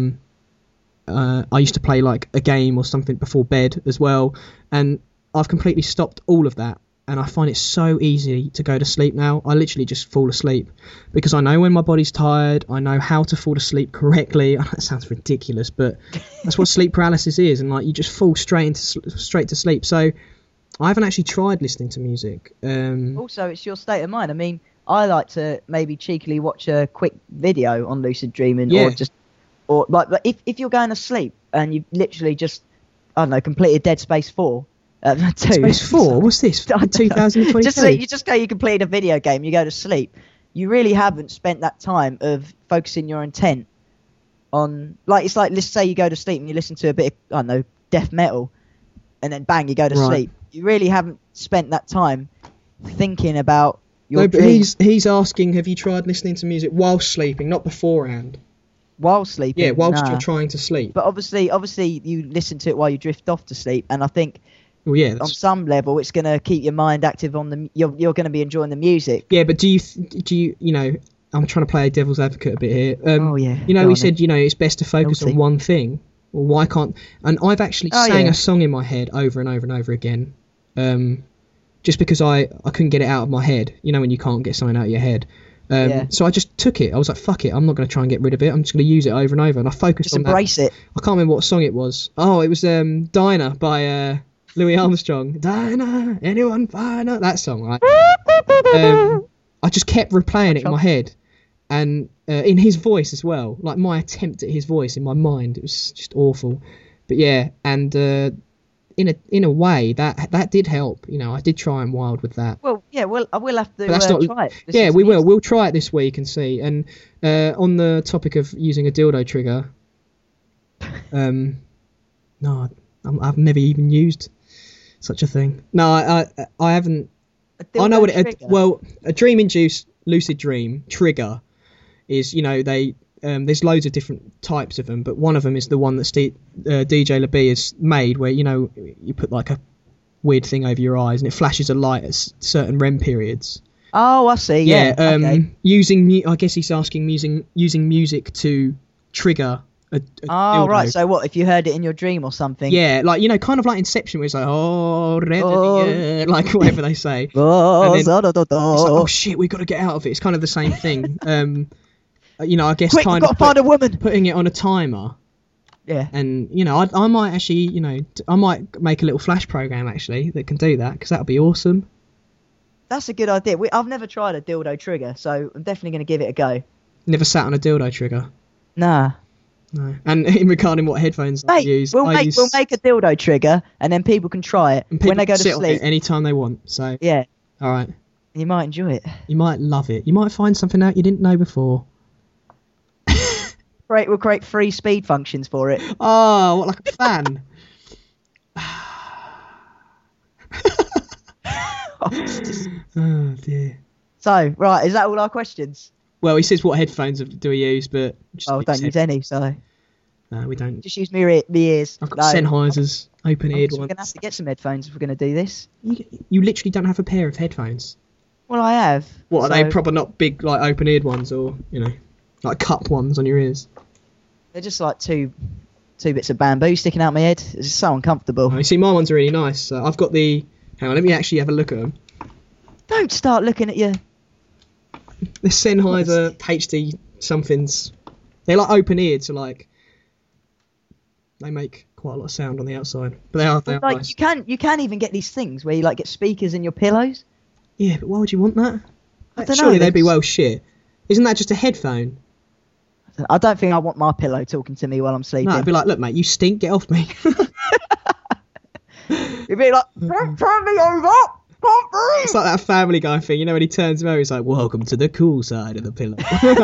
I used to play like a game or something before bed as well, and I've completely stopped all of that, and I find it so easy to go to sleep now. I literally just fall asleep because I know when my body's tired. I know how to fall asleep correctly. That sounds ridiculous, but that's what sleep paralysis is, and like you just fall straight to sleep. So I haven't actually tried listening to music. Also, it's your state of mind. I mean, I like to maybe cheekily watch a quick video on lucid dreaming, or if you're going to sleep and you literally just, I don't know, completed Dead Space 4. 2. Space 4? What's this? 2022? You just go, you completed a video game, you go to sleep. You really haven't spent that time of focusing your intent on, it's like, let's say you go to sleep and you listen to a bit of, I don't know, death metal, and then bang, you go to sleep. You really haven't spent that time thinking about your dream. But he's asking, have you tried listening to music while sleeping, not beforehand? While sleeping? Yeah, whilst you're trying to sleep. But obviously you listen to it while you drift off to sleep, and I think on some level it's going to keep your mind active on you're going to be enjoying the music. Yeah, but do you I'm trying to play devil's advocate a bit here. We said it's best to focus on one thing. Well, why can't? And I've actually sang a song in my head over and over and over again, just because I couldn't get it out of my head. When you can't get something out of your head. So I just took it. I was like, fuck it, I'm not going to try and get rid of it. I'm just going to use it over and over. And I focused on that. Embrace it. I can't remember what song it was. Oh, it was Dinah by Louis Armstrong, Dinah, anyone finer? That song, right? I just kept replaying it in my head, and in his voice as well. Like my attempt at his voice in my mind, it was just awful. But yeah, and in a way that did help. You know, I did try and wild with that. Well, yeah, we'll have to But that's not, try it. yeah, we will. We'll try it this week and see. And on the topic of using a dildo trigger, no, I've never even used such a thing. No, I haven't. I know what a dream-induced lucid dream trigger is. You know, there's loads of different types of them, but one of them is the one that DJ LeBee has made, where you know you put like a weird thing over your eyes and it flashes a light at certain REM periods. Oh, I see. Yeah. Okay. I guess he's asking using music to trigger a dildo. Right. So what if you heard it in your dream or something? Yeah, like, you know, kind of like Inception, where it's like, like whatever they say. And then it's like, oh shit, we got to get out of it. It's kind of the same thing. You know, I guess Quick, kind we've of got to find a woman. Putting it on a timer. Yeah. And you know, I might actually, you know, I might make a little flash program actually that can do that, because that would be awesome. That's a good idea. I've never tried a dildo trigger, so I'm definitely going to give it a go. Never sat on a dildo trigger. Nah. No. And in regarding what headphones I use, we'll make a dildo trigger, and then people can try it when they go to sit sleep. on it anytime they want. So yeah. All right. You might enjoy it. You might love it. You might find something out you didn't know before. We'll create free speed functions for it. Oh, what, like a fan? Oh dear. So, right, is that all our questions? Well, he says what headphones do we use, but don't use any. So no, we don't. Just use me ears. I've got Sennheisers, open-eared ones. We're gonna have to get some headphones if we're gonna do this. You literally don't have a pair of headphones. Well, I have. What, are they proper not big, like open-eared ones, or you know, like cup ones on your ears? They're just like two bits of bamboo sticking out my head. It's just so uncomfortable. Oh, you see, my ones are really nice. So I've got the. Hang on, let me actually have a look at them. Don't start looking at your. The Sennheiser HD somethings. They're like open-eared, so like they make quite a lot of sound on the outside. But they are like, nice. You can even get these things where you like get speakers in your pillows. Yeah, but why would you want that? I don't Surely know, they'd be well shit. Isn't that just a headphone? I don't think I want my pillow talking to me while I'm sleeping. No, it'd be like, look, mate, you stink, get off me. You'd be like, don't turn me over. It's like that Family Guy thing, you know, when he turns him over, he's like, welcome to the cool side of the pillow.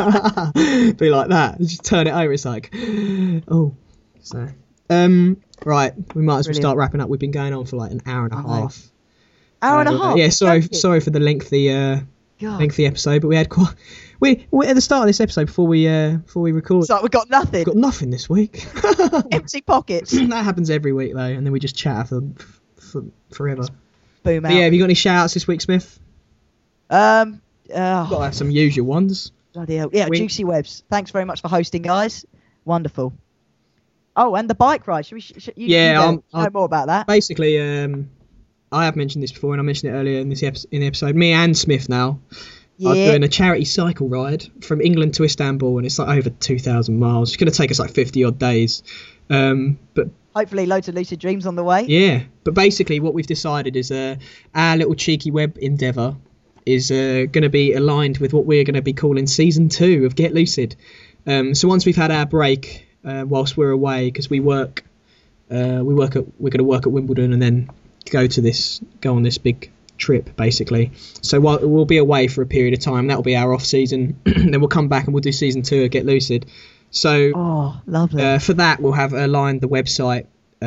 Be like that. You just turn it over, it's like, oh. So, right, we might as well start wrapping up. We've been going on for like an hour and a half. Hour and a half? Yeah, sorry for the lengthy episode, but we had quite. We at the start of this episode before we record. It's like we got nothing. We've got nothing this week. Empty pockets. That happens every week though, and then we just chat for forever. Boom out. But yeah, have you got any shout outs this week, Smith? Got to have some usual ones. Bloody hell. Yeah, Juicy Webs. Thanks very much for hosting, guys. Wonderful. Oh, and the bike ride. Should you know more about that? Basically, I have mentioned this before, and I mentioned it earlier in the episode. Me and Smith now are doing a charity cycle ride from England to Istanbul, and it's like over 2,000 miles. It's going to take us like 50 odd days. But hopefully loads of lucid dreams on the way. Yeah, but basically what we've decided is our little cheeky web endeavour is going to be aligned with what we're going to be calling season 2 of Get Lucid. So once we've had our break, whilst we're away, because we're going to work at Wimbledon and then go on this big trip basically. So we'll be away for a period of time. That'll be our off season. Then we'll come back and we'll do season 2 of Get Lucid. So lovely. For that we'll have aligned the website,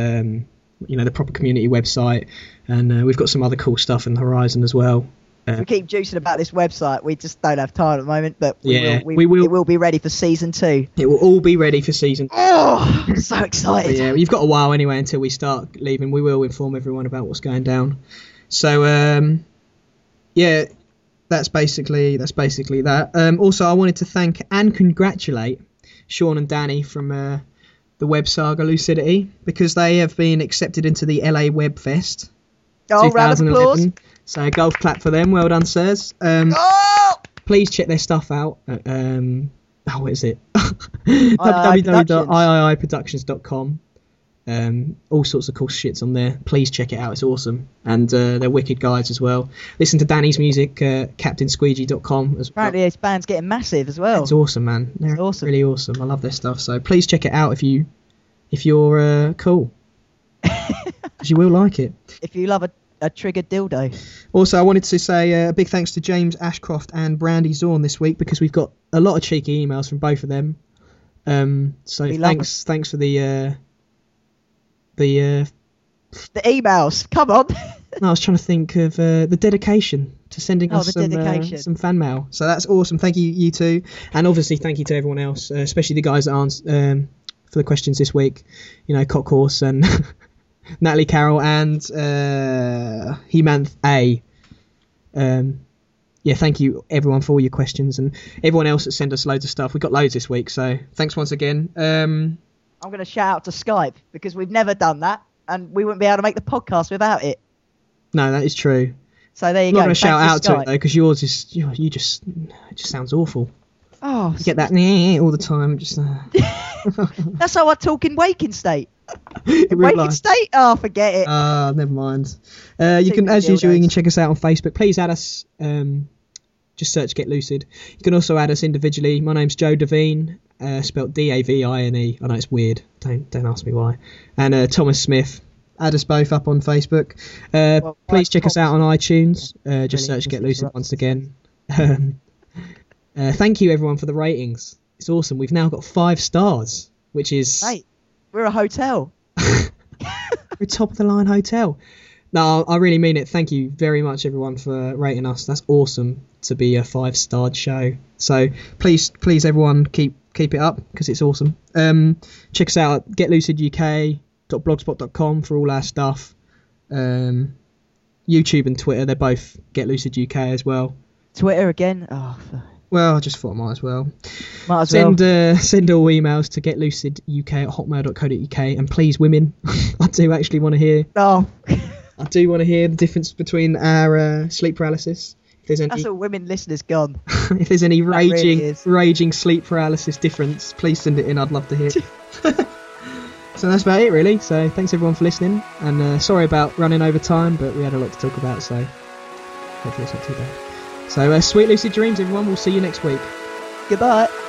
the proper community website, and we've got some other cool stuff in the horizon as well. We keep juicing about this website. We just don't have time at the moment, but we will. It will be ready for season 2. It will all be ready for season 2. Oh, I'm so excited. But yeah, you've got a while anyway until we start leaving. We will inform everyone about what's going down. So yeah, that's basically that. Also, I wanted to thank and congratulate Sean and Danny from the Web Saga Lucidity, because they have been accepted into the LA Web Fest 2011. So golf clap for them. Well done, sirs. Please check their stuff out. What is it? www.iiiproductions.com. All sorts of cool shits on there. Please check it out, it's awesome. And they're wicked guides as well. Listen to Danny's music, captainsqueegee.com as well. Apparently his band's getting massive as well. It's awesome, man. They're awesome. Really awesome. I love their stuff. So please check it out if you're cool. Because you will like it. If you love a triggered dildo. Also, I wanted to say a big thanks to James Ashcroft and Brandy Zorn this week, because we've got a lot of cheeky emails from both of them. So thanks for the emails. Come on. No, I was trying to think of the dedication to sending us some fan mail. So that's awesome. Thank you two, and obviously thank you to everyone else, especially the guys that answered for the questions this week. You know, Cockhorse and Natalie Carroll and He-Man A. Yeah, thank you everyone for all your questions, and everyone else that sent us loads of stuff. We got loads this week, so thanks once again. I'm going to shout out to Skype, because we've never done that, and we wouldn't be able to make the podcast without it. No, that is true. So there you go. I'm not going to shout out to it though, because yours is it just sounds awful. Oh, you get that all the time. Just that's how I talk in waking state. Waking state? Oh, forget it. Never mind. You can, as usual, you can check us out on Facebook. Please add us. Just search Get Lucid. You can also add us individually. My name's Joe Devine, spelt Davine. I know it's weird. Don't ask me why. And Thomas Smith. Add us both up on Facebook. Please check us out on iTunes. Just search Get Lucid once again. Thank you everyone for the ratings. It's awesome. We've now got 5 stars, which is... Mate, we're a hotel. We're a top of the line hotel. No, I really mean it. Thank you very much everyone for rating us. That's awesome to be a 5-starred show. So please everyone keep it up, because it's awesome. Check us out at getluciduk.blogspot.com for all our stuff. YouTube and Twitter, they're both Get Lucid UK as well. Twitter again? Well, I just thought I might as well. Send all emails to getluciduk@hotmail.co.uk, and please, women, I do actually want to hear. Oh. I do want to hear the difference between our sleep paralysis. If there's any, that's all women listeners gone. If there's any raging sleep paralysis difference, please send it in. I'd love to hear. So that's about it, really. So thanks everyone for listening, and sorry about running over time, but we had a lot to talk about, so hopefully it's not too bad. So sweet lucid dreams, everyone. We'll see you next week. Goodbye.